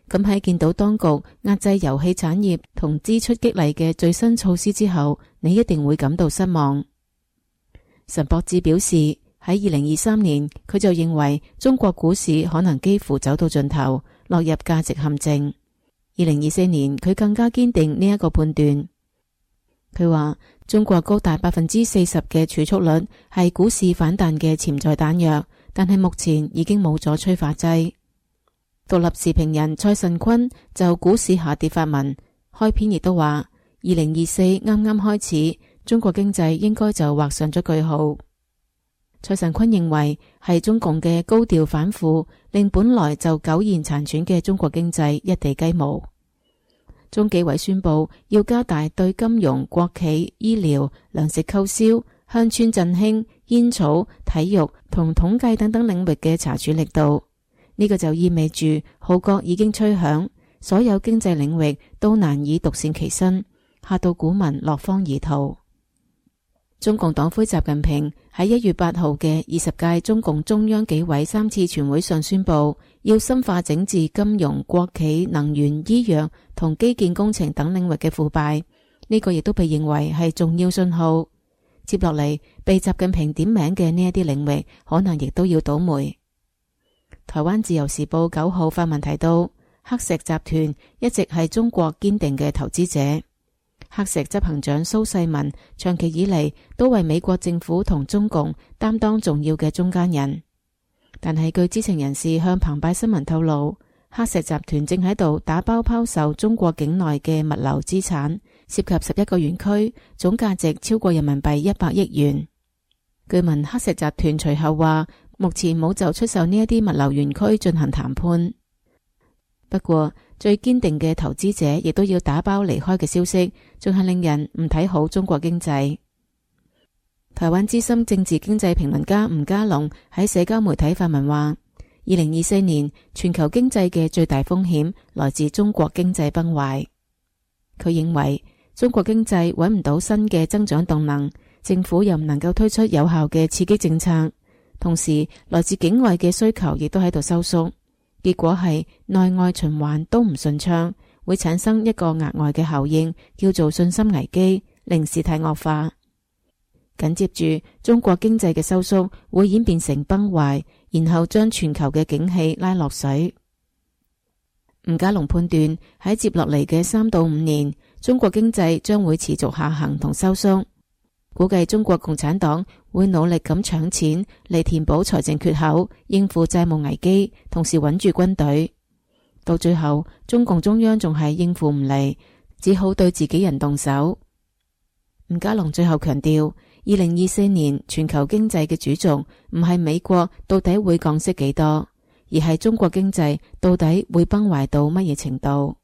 咁喺見到當局壓制遊戲產業同支出激勵嘅最新措施之後，你一定會感到失望。岑博智表示，喺二零二三年，佢就認為中國股市可能幾乎走到盡頭，落入價值陷阱。二零二四年，佢更加堅定呢一個判斷。佢話中國高達百分之四十嘅儲蓄率係股市反彈嘅潛在彈藥，但係目前已經冇咗催化劑。獨立時評人蔡慎坤就股市下跌發文，開篇亦都話二零二四啱啱開始，中國經濟應該就畫上咗句號。蔡慎坤認為係中共嘅高調反腐，令本來就苟延殘喘嘅中國經濟一地雞毛。中紀委宣布要加大對金融、國企、醫療、糧食購銷、鄉村振興、煙草、體育同統計等等領域嘅查處力度。呢個就意味住號角已經吹響，所有經濟領域都難以獨善其身，嚇到股民落荒而逃。中共黨魁習近平喺一月八號嘅二十屆中共中央紀委三次全會上宣布，要深化整治金融、國企、能源、醫藥同基建工程等領域嘅腐敗。呢個亦都被認為係重要信號。接落嚟被習近平點名嘅呢一啲領域，可能亦都要倒霉。台灣自由時報九號發文提到，黑石集團一直係中國堅定嘅投資者。黑石執行長蘇世民長期以嚟都為美國政府同中共擔當重要嘅中間人。但係據知情人士向澎湃新聞透露，黑石集團正喺度打包拋售中國境內嘅物流資產，涉及十一個園區，總價值超過人民幣一百億元。據聞黑石集團隨後話，目前冇就出售呢一啲物流園區進行談判。不過最堅定嘅投資者亦都要打包離開嘅消息，仲係令人唔睇好中國經濟。台灣資深政治經濟評論家吳家龍喺社交媒體發文話，二零二四年全球經濟嘅最大風險來自中國經濟崩壞。佢認為中國經濟揾唔到新嘅增長動能，政府又唔能夠推出有效嘅刺激政策，同時來自境外嘅需求亦都喺度收縮，結果係內外循環都唔順暢，會產生一個額外嘅效應，叫做信心危機，令事態惡化。緊接住中國經濟嘅收縮會演變成崩壞，然後將全球嘅景氣拉落水。吳家龍判斷喺接落嚟嘅三到五年，中國經濟將會持續下行同收縮。估計中國共產黨會努力咁搶錢嚟填補財政缺口，應付債務危機，同時穩住軍隊。到最後，中共中央仲係應付唔嚟，只好對自己人動手。吳家龍最後強調，二零二四年全球經濟嘅主軸唔係美國到底會降息幾多，而係中國經濟到底會崩壞到乜嘢程度。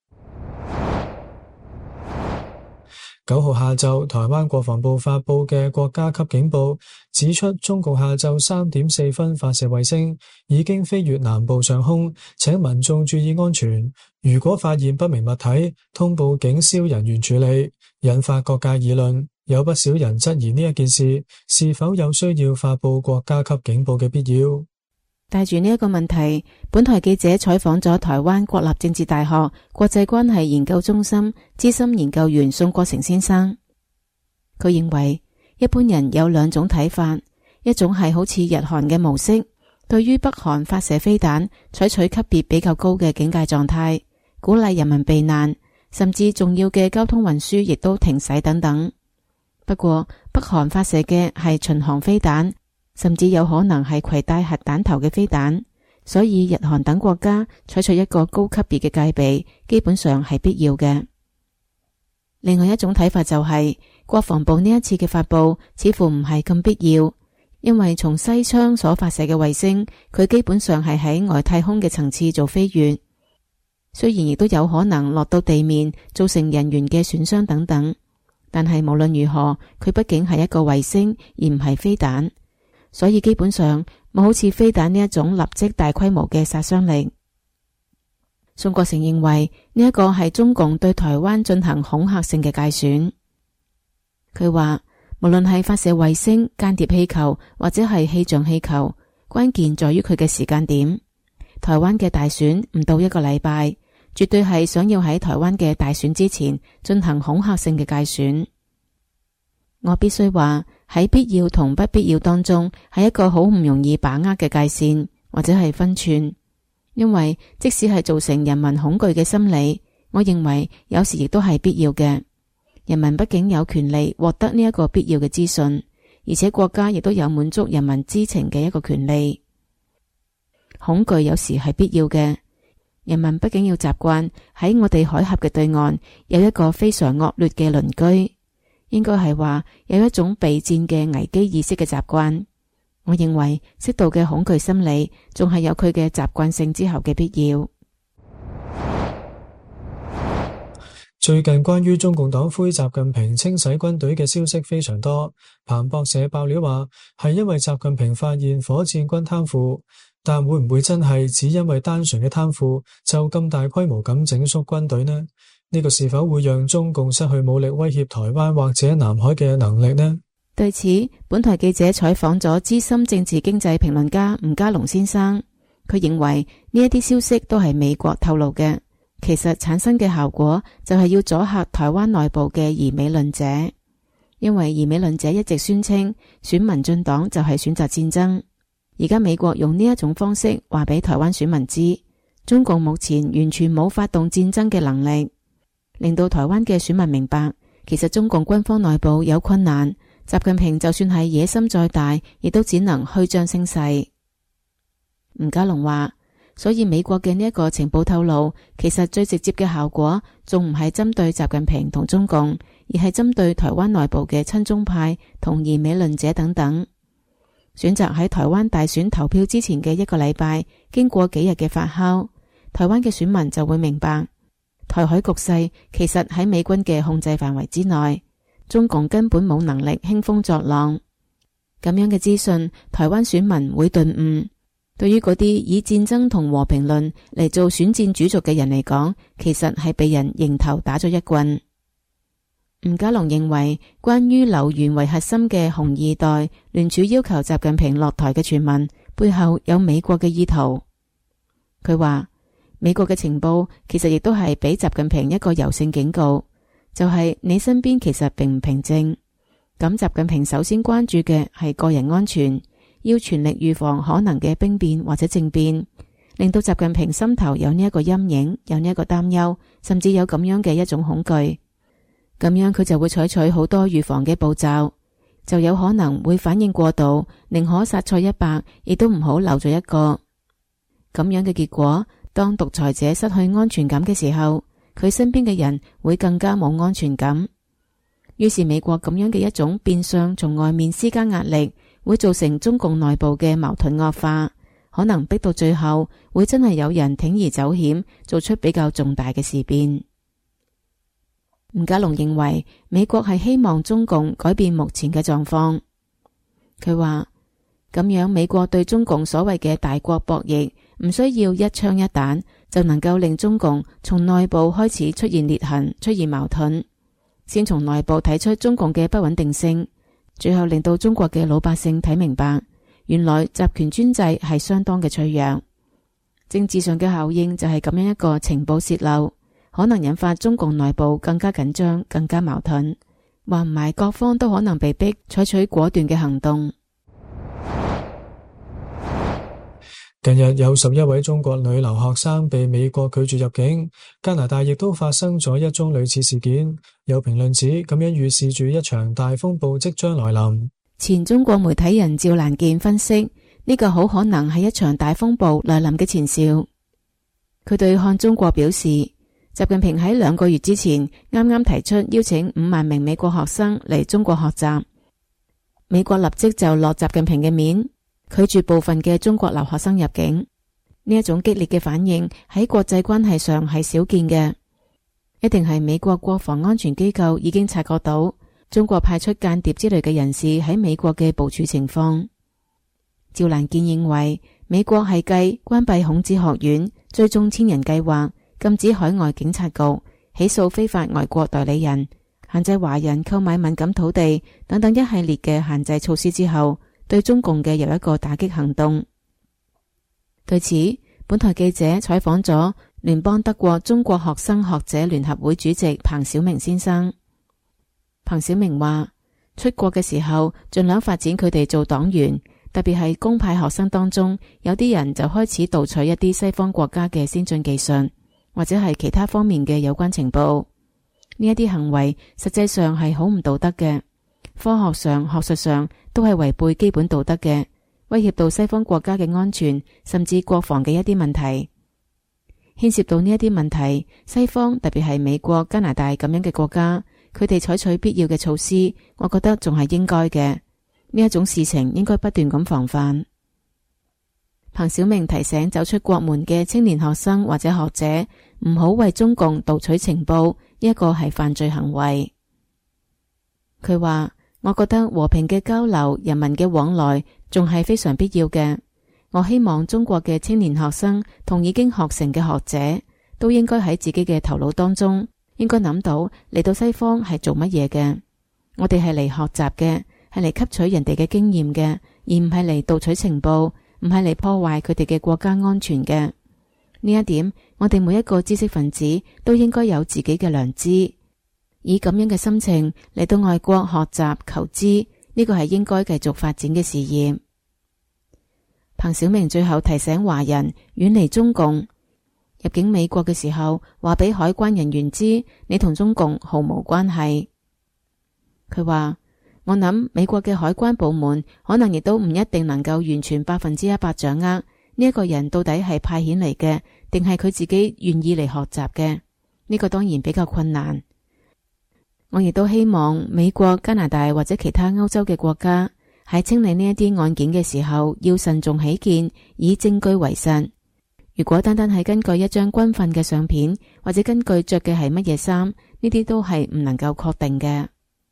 九號下晝，台灣國防部發佈嘅國家級警報指出，中共下晝三點四分發射衛星，已經飛越南部上空，請民眾注意安全。如果發現不明物體，通報警消人員處理，引發各界議論。有不少人質疑呢一件事是否有需要發佈國家級警報嘅必要。 帶住呢一個問題，本台記者採訪咗台灣國立政治大學國際關係研究中心資深研究員宋國成先生。佢認為一般人有兩種睇法，一種係好似日韓嘅模式，對於北韓發射飛彈採取級別比較高嘅警戒狀態，鼓勵人民避難，甚至重要嘅交通運輸亦都停駛等等。不過北韓發射嘅係巡航飛彈，甚至有可能係攜帶核彈頭嘅飛彈，所以日韓等國家採取一個高級別嘅戒備，基本上係必要嘅。另外一種睇法就係、是、國防部呢一次嘅發佈似乎唔係咁必要，因為從西昌所發射嘅衛星，佢基本上係喺外太空嘅層次做飛越，雖然亦都有可能落到地面，造成人員嘅損傷等等，但係無論如何，佢畢竟係一個衛星而唔係飛彈。所以基本上冇好似飛彈呢一種立即大規模嘅殺傷力。宋國成認為呢一個係中共對台灣進行恐嚇性嘅介選。佢話無論係發射衛星、間諜氣球或者係氣象氣球，關鍵在於佢嘅時間點。 台灣嘅大選唔到一個禮拜，絕對係想要喺台灣嘅大選之前進行恐嚇性嘅介選。我必須話，喺必要同不必要當中係一個好唔容易把握嘅界線或者係分寸，因為即使係造成人民恐懼嘅心理，我認為有時亦都係必要嘅。人民畢竟有權利獲得呢一個必要嘅資訊，而且國家亦都有滿足人民知情嘅一個權利。恐懼有時係必要嘅，人民畢竟要習慣喺我哋海峽嘅對岸有一個非常惡劣嘅鄰居，應該係話有一種備戰嘅危機意識嘅習慣。我認為適度嘅恐懼心理仲係有佢嘅習慣性之後嘅必要。 最近關於中共黨魁習近平清洗軍隊嘅消息非常多。彭博社爆料話，係因為習近平發現火箭軍貪腐，但會唔會真係只因為單純嘅貪腐就咁大規模咁整肅軍隊呢？呢個是否會讓中共失去武力威脅台灣或者南海嘅能力呢？ 對此，本台記者採訪咗資深政治經濟評論家吳家龍先生，佢認為呢一啲消息都係美國透露嘅。其實產生嘅效果就係要阻嚇台灣內部嘅疑美論者，因為疑美論者一直宣稱選民進黨就係選擇戰爭。而家美國用呢一種方式話俾台灣選民知，中共目前完全冇發動戰爭嘅能力，令到台灣嘅選民明白，其實中共軍方內部有困難，習近平就算係野心再大，亦都只能虛張聲勢。吳家龍話，所以美國嘅呢一個情報透露，其實最直接嘅效果仲唔係針對習近平同中共，而係針對台灣內部嘅親中派同疑美論者等等。選擇喺台灣大選投票之前嘅一個禮拜，經過幾日嘅發酵，台灣嘅選民就會明白，台海局勢其實喺美軍嘅控制範圍之內，中共根本冇能力興風作浪。咁樣嘅資訊，台灣選民會頓悟。對於嗰啲以戰爭同和平論嚟做選戰主軸嘅人嚟講，其實係被人迎頭打咗一棍。吳家龍認為，關於劉源為核心嘅紅二代聯署要求習近平落台嘅傳聞，背後有美國嘅意圖。佢話，美國嘅情報其實亦都係俾習近平一個柔性警告，就係你身邊其實並唔平靜。咁習近平首先關注嘅係個人安全，要全力預防可能嘅兵變或者政變，令到習近平心頭有呢一個陰影，有呢一個擔憂，甚至有咁樣嘅一種恐懼。咁樣佢就會採取好多預防嘅步驟，就有可能會反應過度，寧可殺錯一百，亦都唔好留咗一個。咁樣嘅結果，當獨裁者失去安全感嘅時候，佢身邊嘅人會更加冇安全感。於是美國咁樣嘅一種變相從外面施加壓力，會造成中共內部嘅矛盾惡化，可能逼到最後會真係有人鋌而走險，做出比較重大嘅事變。吳家龍認為美國係希望中共改變目前嘅狀況。佢話咁樣美國對中共所謂嘅大國博弈，唔需要一槍一彈就能夠令中共從內部開始出現裂痕，出現矛盾，先從內部睇出中共嘅不穩定性，最後令到中國嘅老百姓睇明白，原來集權專制係相當嘅脆弱。政治上嘅效應就係咁樣一個情報洩漏，可能引發中共內部更加緊張，更加矛盾，話唔埋各方都可能被逼採取果斷嘅行動。 近日有十一位中國女留學生被美國拒絕入境，加拿大亦都發生咗一宗類似事件。有評論指咁樣預示住一場大風暴即將來臨。 前中國媒體人趙蘭健分析，呢個好可能係一場大風暴來臨嘅前兆。佢對看中國表示，習近平喺兩個月之前啱啱提出邀請五萬名美國學生嚟中國學習，美國立即就落習近平嘅面，拒絕部分嘅中國留學生入境。呢一種激烈嘅反應喺國際關係上係少見嘅，一定係美國國防安全機構已經察覺到中國派出間諜之類嘅人士喺美國嘅部署情況。趙蘭健認為，美國係繼關閉孔子學院、追蹤千人計劃、禁止海外警察局、起訴非法外國代理人、限制華人購買敏感土地等等一系列嘅限制措施之後，對中共嘅又一個打擊行動。對此， 本台記者採訪咗聯邦德國中國學生學者聯合會主席彭小明先生。彭小明話，出國嘅時候盡量發展佢哋做黨員，特別係公派學生當中，有啲人就開始盜取一啲西方國家嘅先進技術，或者係其他方面嘅有關情報。呢一啲行為實際上係好唔道德嘅，科學上、學術上都係違背基本道德嘅，威脅到西方國家嘅安全，甚至國防嘅一啲問題。牽涉到呢一啲問題，西方特別係美國、加拿大咁樣嘅國家，佢哋採取必要嘅措施，我覺得仲係應該嘅。呢一種事情應該不斷咁防範。彭小明提醒走出國門嘅青年學生或者學者，唔好為中共盜取情報，呢一個係犯罪行為。佢話，我覺得和平嘅交流、人民嘅往來仲係非常必要嘅。我希望中國嘅青年學生同已經學成嘅學者，都應該喺自己嘅頭腦當中，應該諗到嚟到西方係做乜嘢嘅。我哋係嚟學習嘅，係嚟吸取人哋嘅經驗嘅，而唔係嚟盜取情報，唔係嚟破壞佢哋嘅國家安全嘅。呢一點，我哋每一個知識分子都應該有自己嘅良知，以咁樣嘅心情嚟到外國學習求知，呢個係應該繼續發展嘅事業。彭小明最後提醒華人遠離中共，入境美國嘅時候話俾海關人員知，你同中共毫無關係。佢話，我諗美國嘅海關部門可能亦都唔一定能夠完全百分之一百掌握呢一個人到底係派遣嚟嘅，定係佢自己願意嚟學習嘅。呢個當然比較困難。我亦都希望美國、加拿大或者其他歐洲嘅國家喺清理呢一啲案件嘅時候，要慎重起見，以證據為實。如果單單係根據一張軍訓嘅相片，或者根據着嘅係乜嘢衫，呢啲都係唔能夠確定嘅。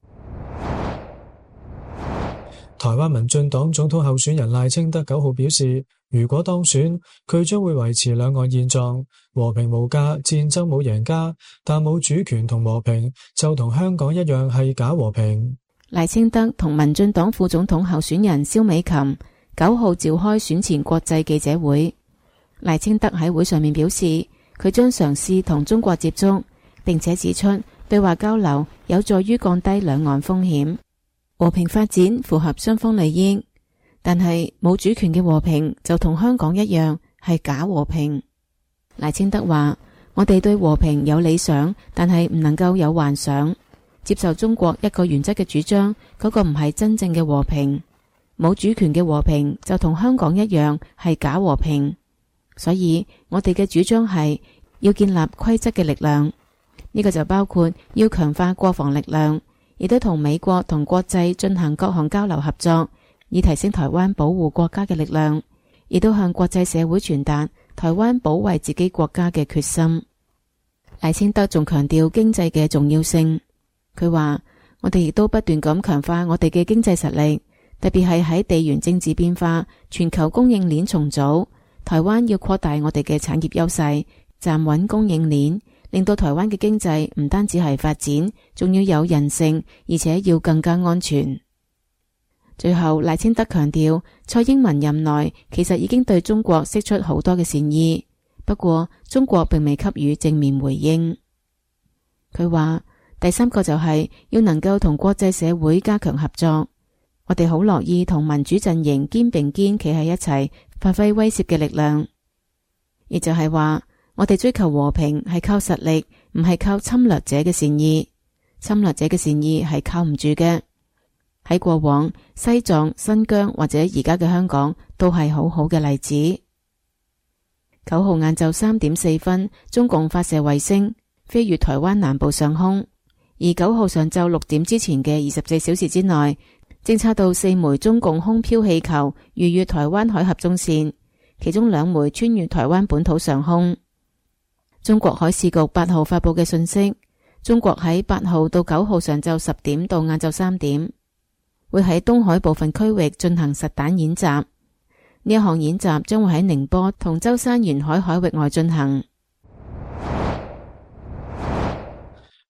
台灣民進黨總統候選人賴清德九號表示，如果當選，佢將會維持兩岸現狀，和平無價，戰爭冇贏家，但冇主權同和平就同香港一樣係假和平。 賴清德同民進黨副總統候選人蕭美琴九號召開選前國際記者會。賴清德喺會上面表示，佢將嘗試同中國接觸，並且指出對話交流有助於降低兩岸風險，和平發展符合雙方利益。但係冇主權嘅和平就同香港一樣係假和平。賴清德話，我哋對和平有理想，但係唔能夠有幻想。接受中國一個原則嘅主張，嗰個唔係真正嘅和平。冇主權嘅和平就同香港一樣係假和平。所以我哋嘅主張係要建立規則嘅力量，呢個就包括要強化國防力量，亦都同美國同國際進行各項交流合作，以提升台灣保護國家嘅力量，亦都向國際社會傳達台灣保衛自己國家嘅決心。賴清德仲強調經濟嘅重要性。佢話，我哋亦都不斷咁強化我哋嘅經濟實力，特別係喺地緣政治變化、全球供應鏈重組，台灣要擴大我哋嘅產業優勢，站穩供應鏈，令到台灣嘅經濟唔單止係發展，仲要有韌性，而且要更加安全。最後，賴清德強調，蔡英文任內其實已經對中國釋出好多嘅善意，不過中國並未給予正面回應。佢話，第三個就係要能夠同國際社會加強合作，我哋好樂意同民主陣營肩並肩企喺一齊，發揮威懾嘅力量。亦就係話，我哋追求和平係靠實力，唔係靠侵略者嘅善意。侵略者嘅善意係靠唔住嘅。喺過往，西藏、新疆或者而家嘅香港都係好好嘅例子。九號晏晝三點四分，中共發射衛星飛越台灣南部上空。而九號上晝六點之前嘅二十四小時之內，偵測到四枚中共空飄氣球逾越台灣海峽中線，其中兩枚穿越台灣本土上空。中國海事局八號發佈嘅信息，中國喺八號到九號上晝十點到晏晝三點，會喺東海部分區域進行實彈演習。呢一項演習將會喺寧波同舟山沿海海域外進行。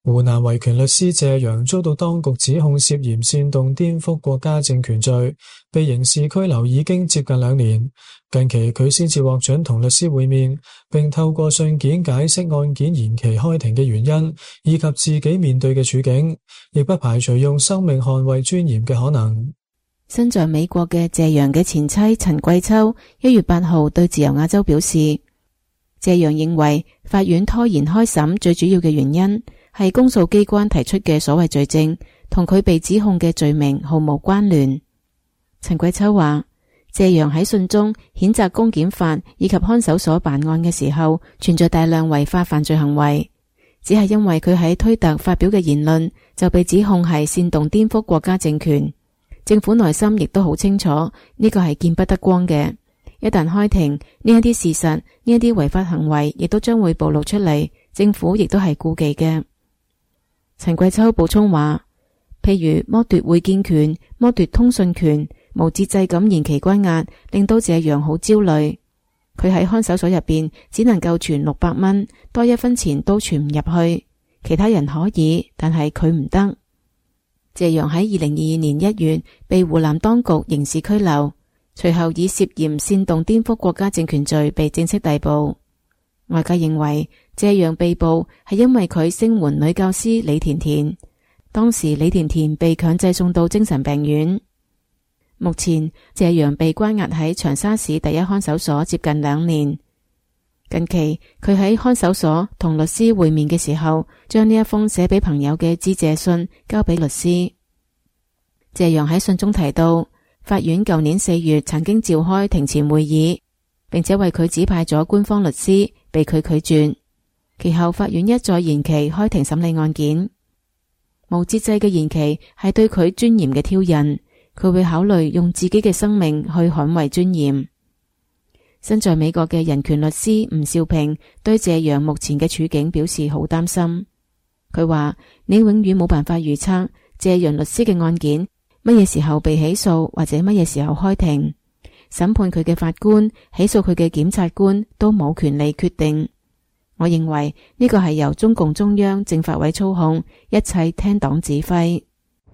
湖南維權律師謝陽遭到當局指控涉嫌煽動顛覆國家政權罪，被刑事拘留已經接近兩年。近期佢先至獲准同律師會面，並透過信件解釋案件延期開庭嘅原因，以及自己面對嘅處境，亦不排除用生命捍衛尊嚴嘅可能。 身在美國嘅謝陽嘅前妻陳桂秋一月八號對自由亞洲表示，謝陽認為法院拖延開審最主要嘅原因係公訴機關提出嘅所謂罪證同佢被指控嘅罪名毫無關聯。陳桂秋話，謝陽喺信中譴責公檢法以及看守所辦案嘅時候存在大量違法犯罪行為，只係因為佢喺推特發表嘅言論就被指控係煽動顛覆國家政權。政府內心亦都好清楚呢個係見不得光嘅，一旦開庭，呢一啲事實，呢一啲違法行為亦都將會暴露出嚟，政府亦都係顧忌嘅。陳桂秋補充話，譬如剝奪會見權、剝奪通訊權、無節制咁延期關押，令到謝陽好焦慮。佢喺看守所入邊只能夠存六百蚊，多一分錢都存唔入去。其他人可以，但係佢唔得。謝陽喺二零二二年一月被湖南當局刑事拘留，隨後以涉嫌煽動顛覆國家政權罪被正式逮捕。外界認為謝陽被捕係因為佢聲援女教師李甜甜，當時李甜甜被強制送到精神病院。目前謝陽被關押喺長沙市第一看守所接近兩年。近期佢喺看守所同律師會面嘅時候，將呢一封寫俾朋友嘅致謝信交俾律師。謝陽喺信中提到，法院舊年四月曾經召開庭前會議，並且為佢指派咗官方律師，被佢拒絕。其後法院一再延期開庭審理案件，無節制嘅延期係對佢尊嚴嘅挑釁，佢會考慮用自己嘅生命去捍衛尊嚴。身在美國嘅人權律師吳少平對謝陽目前嘅處境表示好擔心。佢話，你永遠冇辦法預測謝陽律師嘅案件乜嘢時候被起訴，或者乜嘢時候開庭。審判佢嘅法官、起訴佢嘅檢察官都冇權利決定。我認為呢個係由中共中央政法委操控，一切聽黨指揮。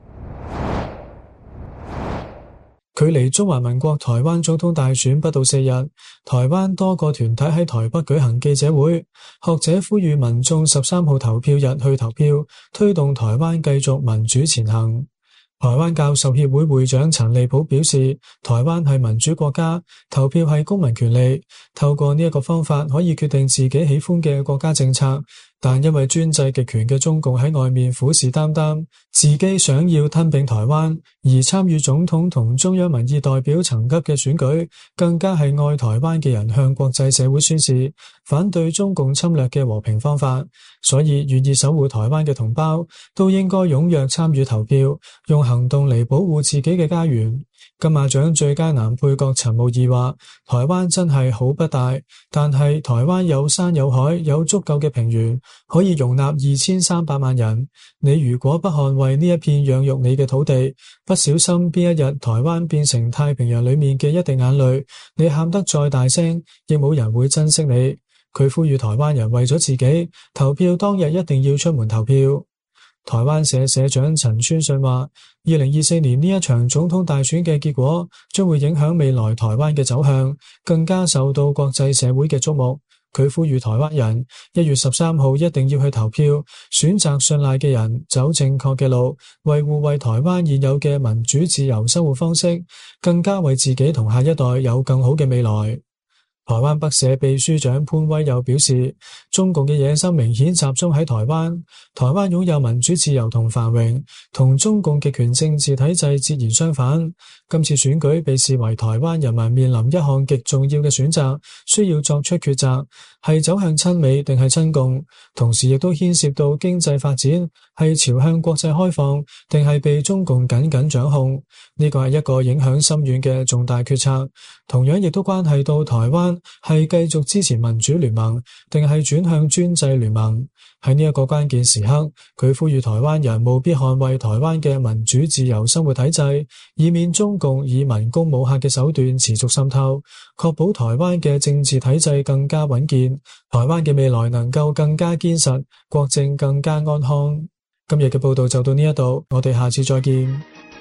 距離中華民國台灣總統大選不到四日，台灣多個團體喺台北舉行記者會，學者呼籲民眾十三號投票日去投票，推動台灣繼續民主前行。台灣教授協會會長陳利普表示，台灣係民主國家，投票係公民權利，透過呢一個方法可以決定自己喜歡嘅國家政策。但因為專制極權嘅中共喺外面虎視眈眈，自己想要吞併台灣，而參與總統同中央民意代表層級嘅選舉，更加係愛台灣嘅人向國際社會宣示反對中共侵略嘅和平方法。所以願意守護台灣嘅同胞都應該踴躍參與投票，用行動嚟保護自己嘅家園。金馬獎最佳男配角陳慕義話，台灣真係好不大，但係台灣有山有海，有足夠嘅平原，可以容納二千三百萬人。你如果不捍衛呢一片養育你嘅土地，不小心邊一日台灣變成太平洋裏面嘅一滴眼淚，你喊得再大聲，亦冇人會珍惜你。佢呼籲台灣人為咗自己，投票當日一定要出門投票。台灣社社長陳川信話，二零二四年呢一場總統大選嘅結果將會影響未來台灣嘅走向，更加受到國際社會嘅矚目。佢呼籲台灣人一月十三號一定要去投票，選擇信賴嘅人，走正確嘅路，維護為台灣現有嘅民主自由生活方式，更加為自己同下一代有更好嘅未來。台灣北社秘書長潘威又表示，中共嘅野心明顯集中喺台灣，台灣擁有民主自由同繁榮，同中共極權政治體制截然相反。今次選舉被視為台灣人民面臨一項極重要嘅選擇，需要作出抉擇，係走向親美定係親共，同時亦都牽涉到經濟發展，係朝向國際開放定係被中共緊緊掌控。呢個係一個影響深遠嘅重大決策，同樣亦都關係到台灣灣係繼續支持民主聯盟，定係轉向專制聯盟。喺呢一個關鍵時刻，佢呼籲台灣人務必捍衛台灣嘅民主自由生活體制，以免中共以文攻武嚇嘅手段持續滲透，確保台灣嘅政治體制更加穩健，台灣嘅未來能夠更加堅實，國政更加安康。今日嘅報道就到呢一度，我哋下次再見。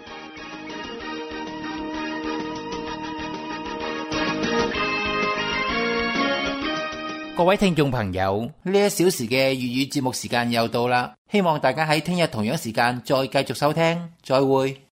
各位聽眾朋友，呢一小時嘅粵語節目時間又到啦，希望大家喺聽日同樣時間再繼續收聽，再會。